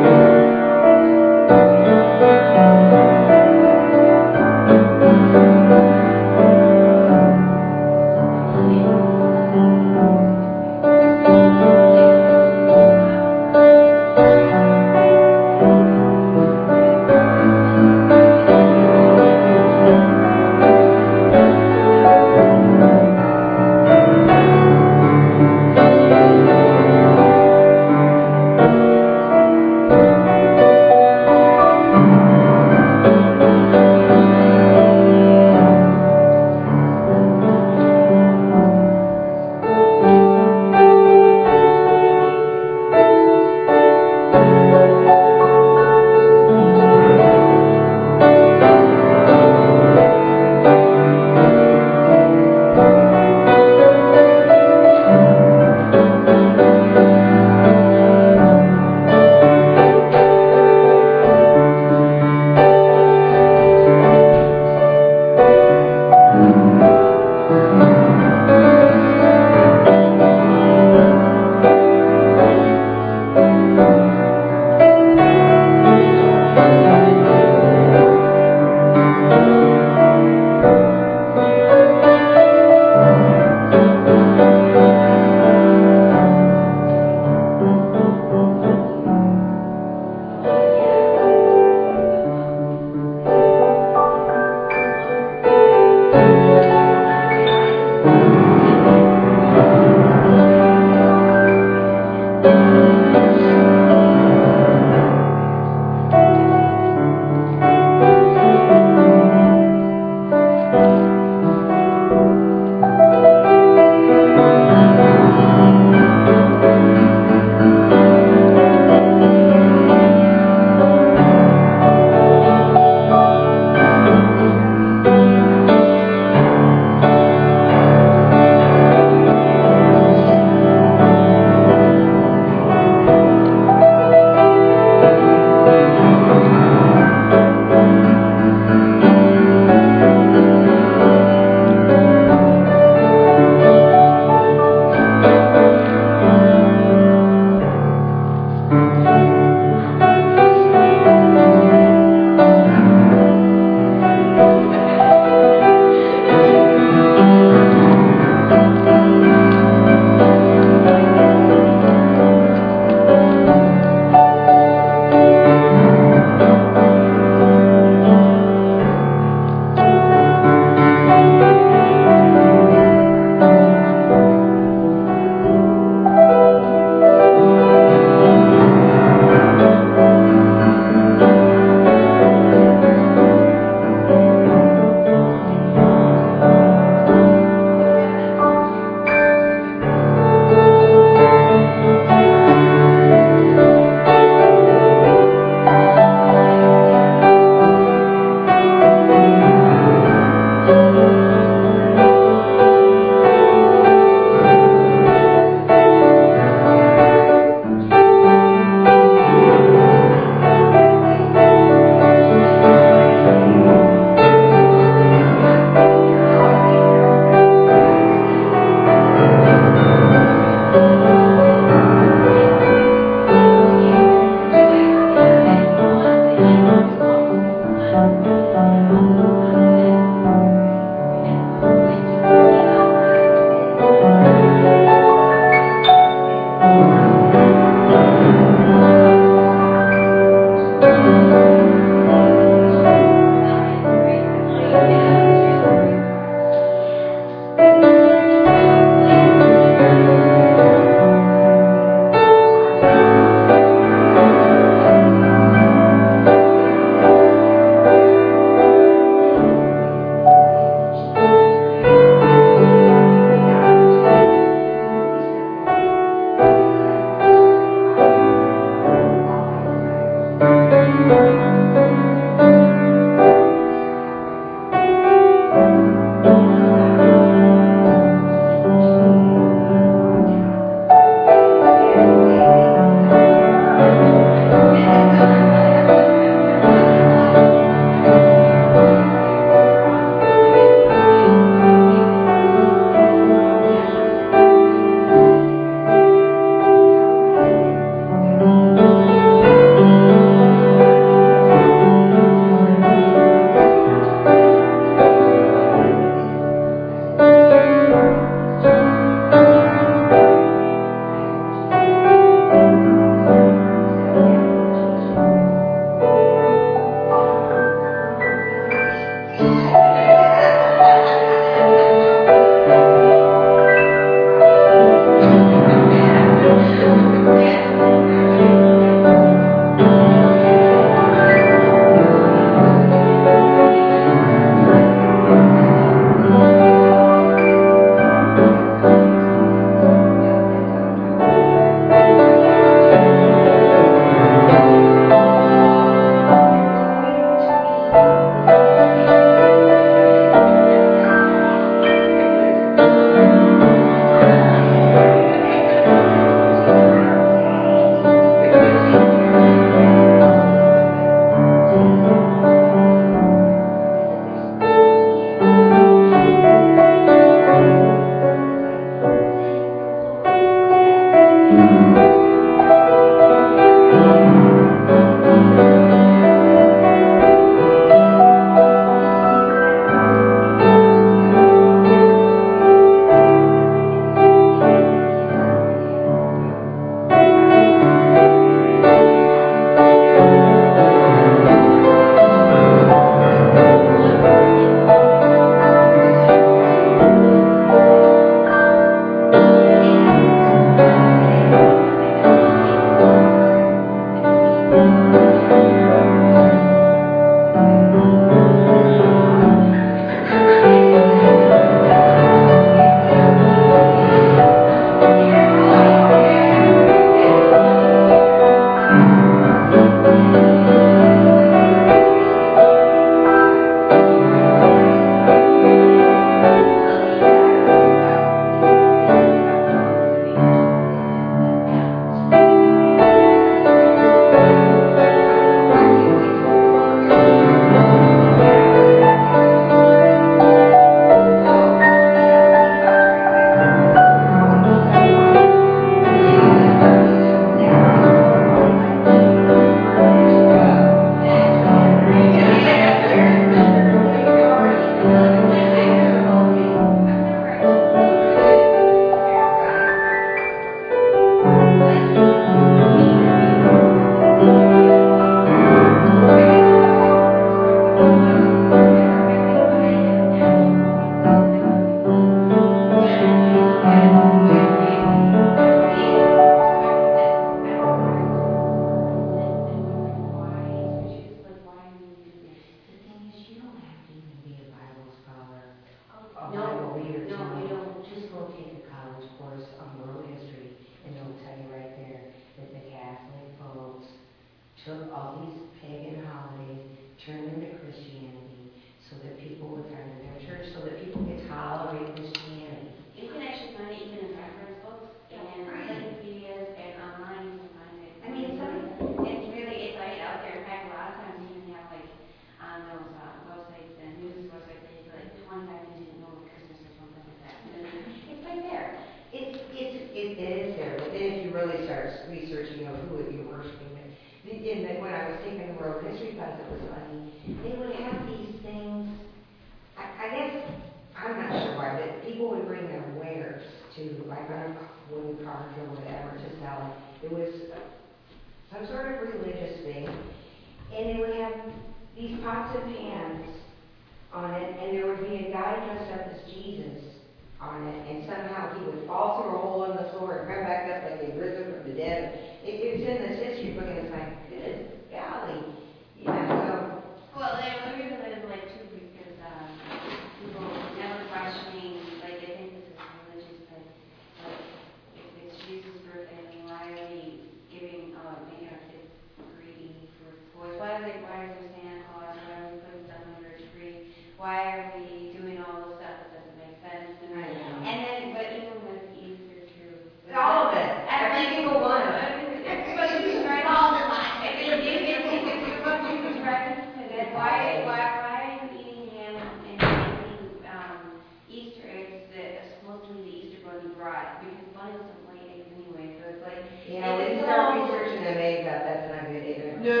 thought it was funny. They would have these things. I guess I'm not sure why, but people would bring their wares to, like on a wooden cart or whatever, to sell it. It was some sort of religious thing, and they would have these pots and pans on it, and there would be a guy dressed up as Jesus on it, and somehow he would fall through a hole in the floor and come back up like he'd risen from the dead. It was in this history book, and it's like, good golly, you know. Well, the reason that is like too because people never questioning, like they think this is religious, but if it's Jesus' birthday, then why are we giving making our kids greedy for toys? Why is there Santa Claus? Why are we putting stuff under a tree? Why are we doing all this stuff that doesn't make sense? And then, but even with Easter too. All of it. Every single one of it. But Jesus Christ, all the time. If it's about Jesus Christ, then why are you eating ham and making Easter eggs that are supposedly the Easter bunny brought? Because bunnies don't lay eggs anyway, so it's like. Yeah, when you start researching them eggs out, that's not good either. No.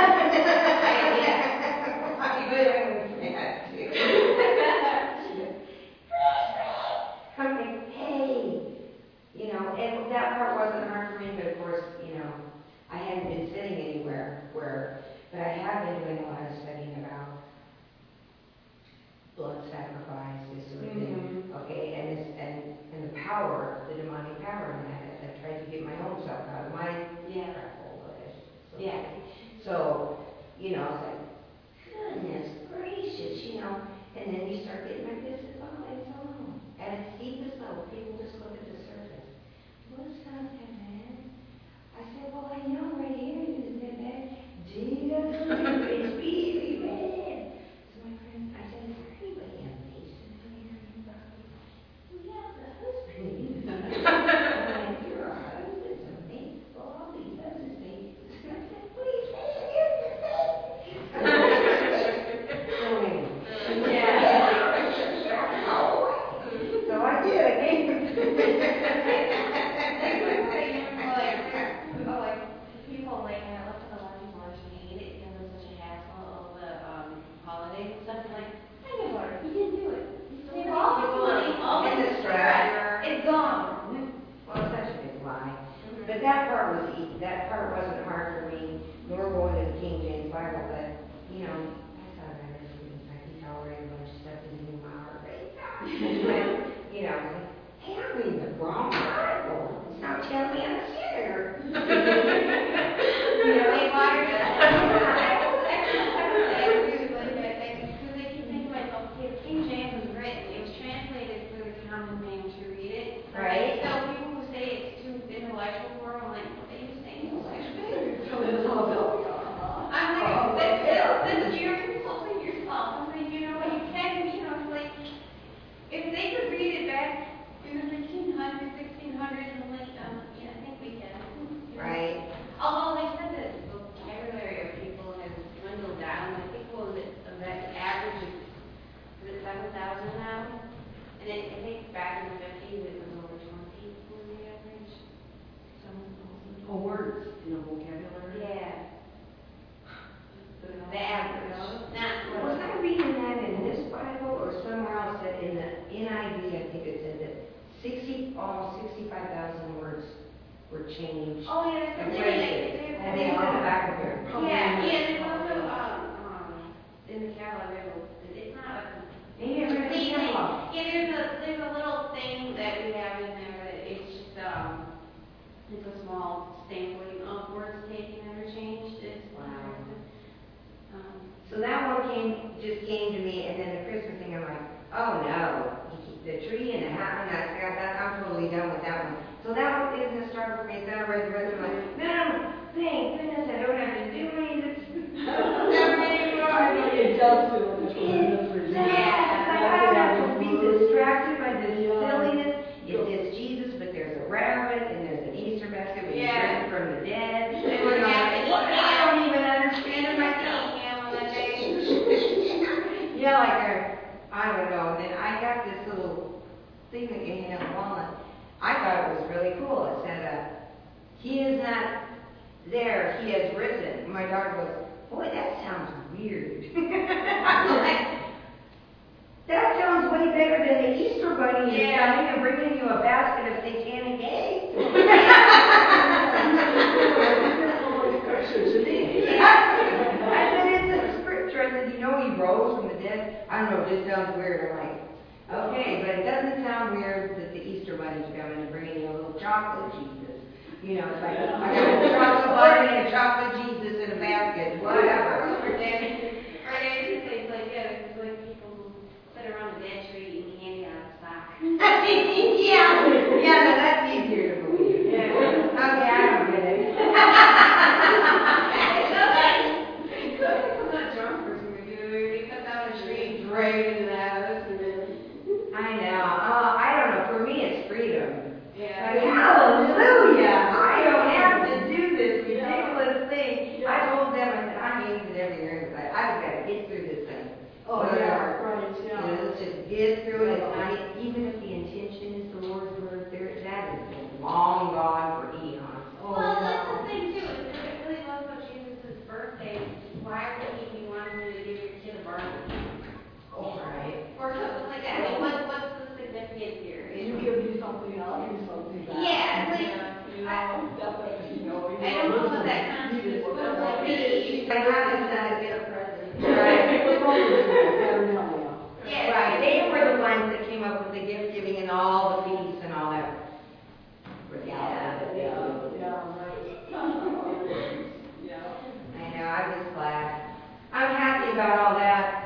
Hey, you know, and that part wasn't hard for me, but of course, you know, I hadn't been sitting anywhere but I have been doing a lot of studying about blood sacrifice, this sort of thing, okay, and the power, the demonic power in that. I tried to get my own self out of my crap hole, So, you know, I was like, goodness gracious, you know, and then you start getting like this, it's alone. At its deepest level, people just look at the surface. What's that, man? I said, well, I know right here is that Jesus, it's really bad. So my friend, I said, is there anybody on Mason here? We have the husband. I'm like, you're a husband, so me? Well, all he does is me. I said, please, So I did. I gave him. People like when I looked at the lunch board and ate it because it was such a hassle of the holidays and stuff. Like, I never, he didn't do it. And the stress. It's gone. Well, it's such a big lie. But that part wasn't hard for me, nor going to the King James Bible, but, you know, I thought I was he tolerated a bunch of stuff in my heart rate. You know, hey, I'm reading the wrong Bible. It's not telling me I'm a sinner. You know, They wired it. King James was written, it was translated for the common man to read it. Right. So people who say it's too intellectual for them, I'm like, what are you saying intellectual? I'm like, you're insulting yourself. I'm like, you know, you can, you know, like, if they could read it back in the 1500s, 1600s, and like, yeah, I think we can. Right. Although they said that the vocabulary of people has dwindled down, I think that average is it 7,000 now? And I think back in the 50s it was over 20 was the average. Oh, words in a vocabulary? Yeah. The average. Was I reading that in this Bible or somewhere else that in the NIV, I think it said that almost 65,000 words were changed. Oh, yeah, And they they on the back of here. yeah, there's also in the catalog it's not Maybe I read the catalog. yeah, there's a little thing that we have in there that it's just it's a small sampling of words taken and interchanged. It's So that one just came to me, and then the Christmas thing, I'm like, oh no, the tree and the hat, and I'm totally done with that one. So that one isn't a struggle for me. Then I read the rest of it, like, no, thank goodness I don't have to do any of this stuff anymore. It does feel like it's I have to be distracted by this silliness. It says Jesus, but there's a rabbit, and there's an Easter basket with risen from the dead. I don't even understand it myself. Yeah, like I don't know. And then I got this little thing that you hang on the wall, and I thought it was really cool. It said, "He is not there; He has risen." My daughter goes, boy, that sounds weird. I'm like, that sounds way better than the Easter Bunny is coming and bringing you a basket of satanic eggs. I said, it's a scripture. I said, you know he rose from the dead? I don't know, it just sounds weird. I'm like, okay, but it doesn't sound weird that the Easter Bunny's coming and bringing you a little chocolate Jesus. You know, it's like, I got a chocolate bunny and a chocolate Jesus in a basket, whatever. Or they say, like, it's like people sit around a dead tree eating candy out of a sock. Yeah, no, that's easier to believe. Yeah. Okay, I don't get it. I'm not drunk or something. They cut down a tree and drag it into the house. I know. I don't know. For me, it's freedom. Yeah. Like, hallelujah! I don't have to do this ridiculous thing. I told them, I said, I'm using it every year, but I've got to get through this thing. Oh, yeah, right, yeah. Let's just get through it. It's not, even if the intention is the Lord's word, that has been long gone for eons. Well, that's the thing too. Is if it really was about Jesus' birthday, why would he be wanting you to give your kid a Barbie? Oh, right. Or something like that. I mean, what's the significance here? You give me something, I'll give you something back. Yeah, like, Definitely, I don't know what that concept is supposed to be. But how does that get a present? Yeah. Right. They were the ones that came up with the gift giving and all the feasts and all that. I know, I'm just glad. I'm happy about all that.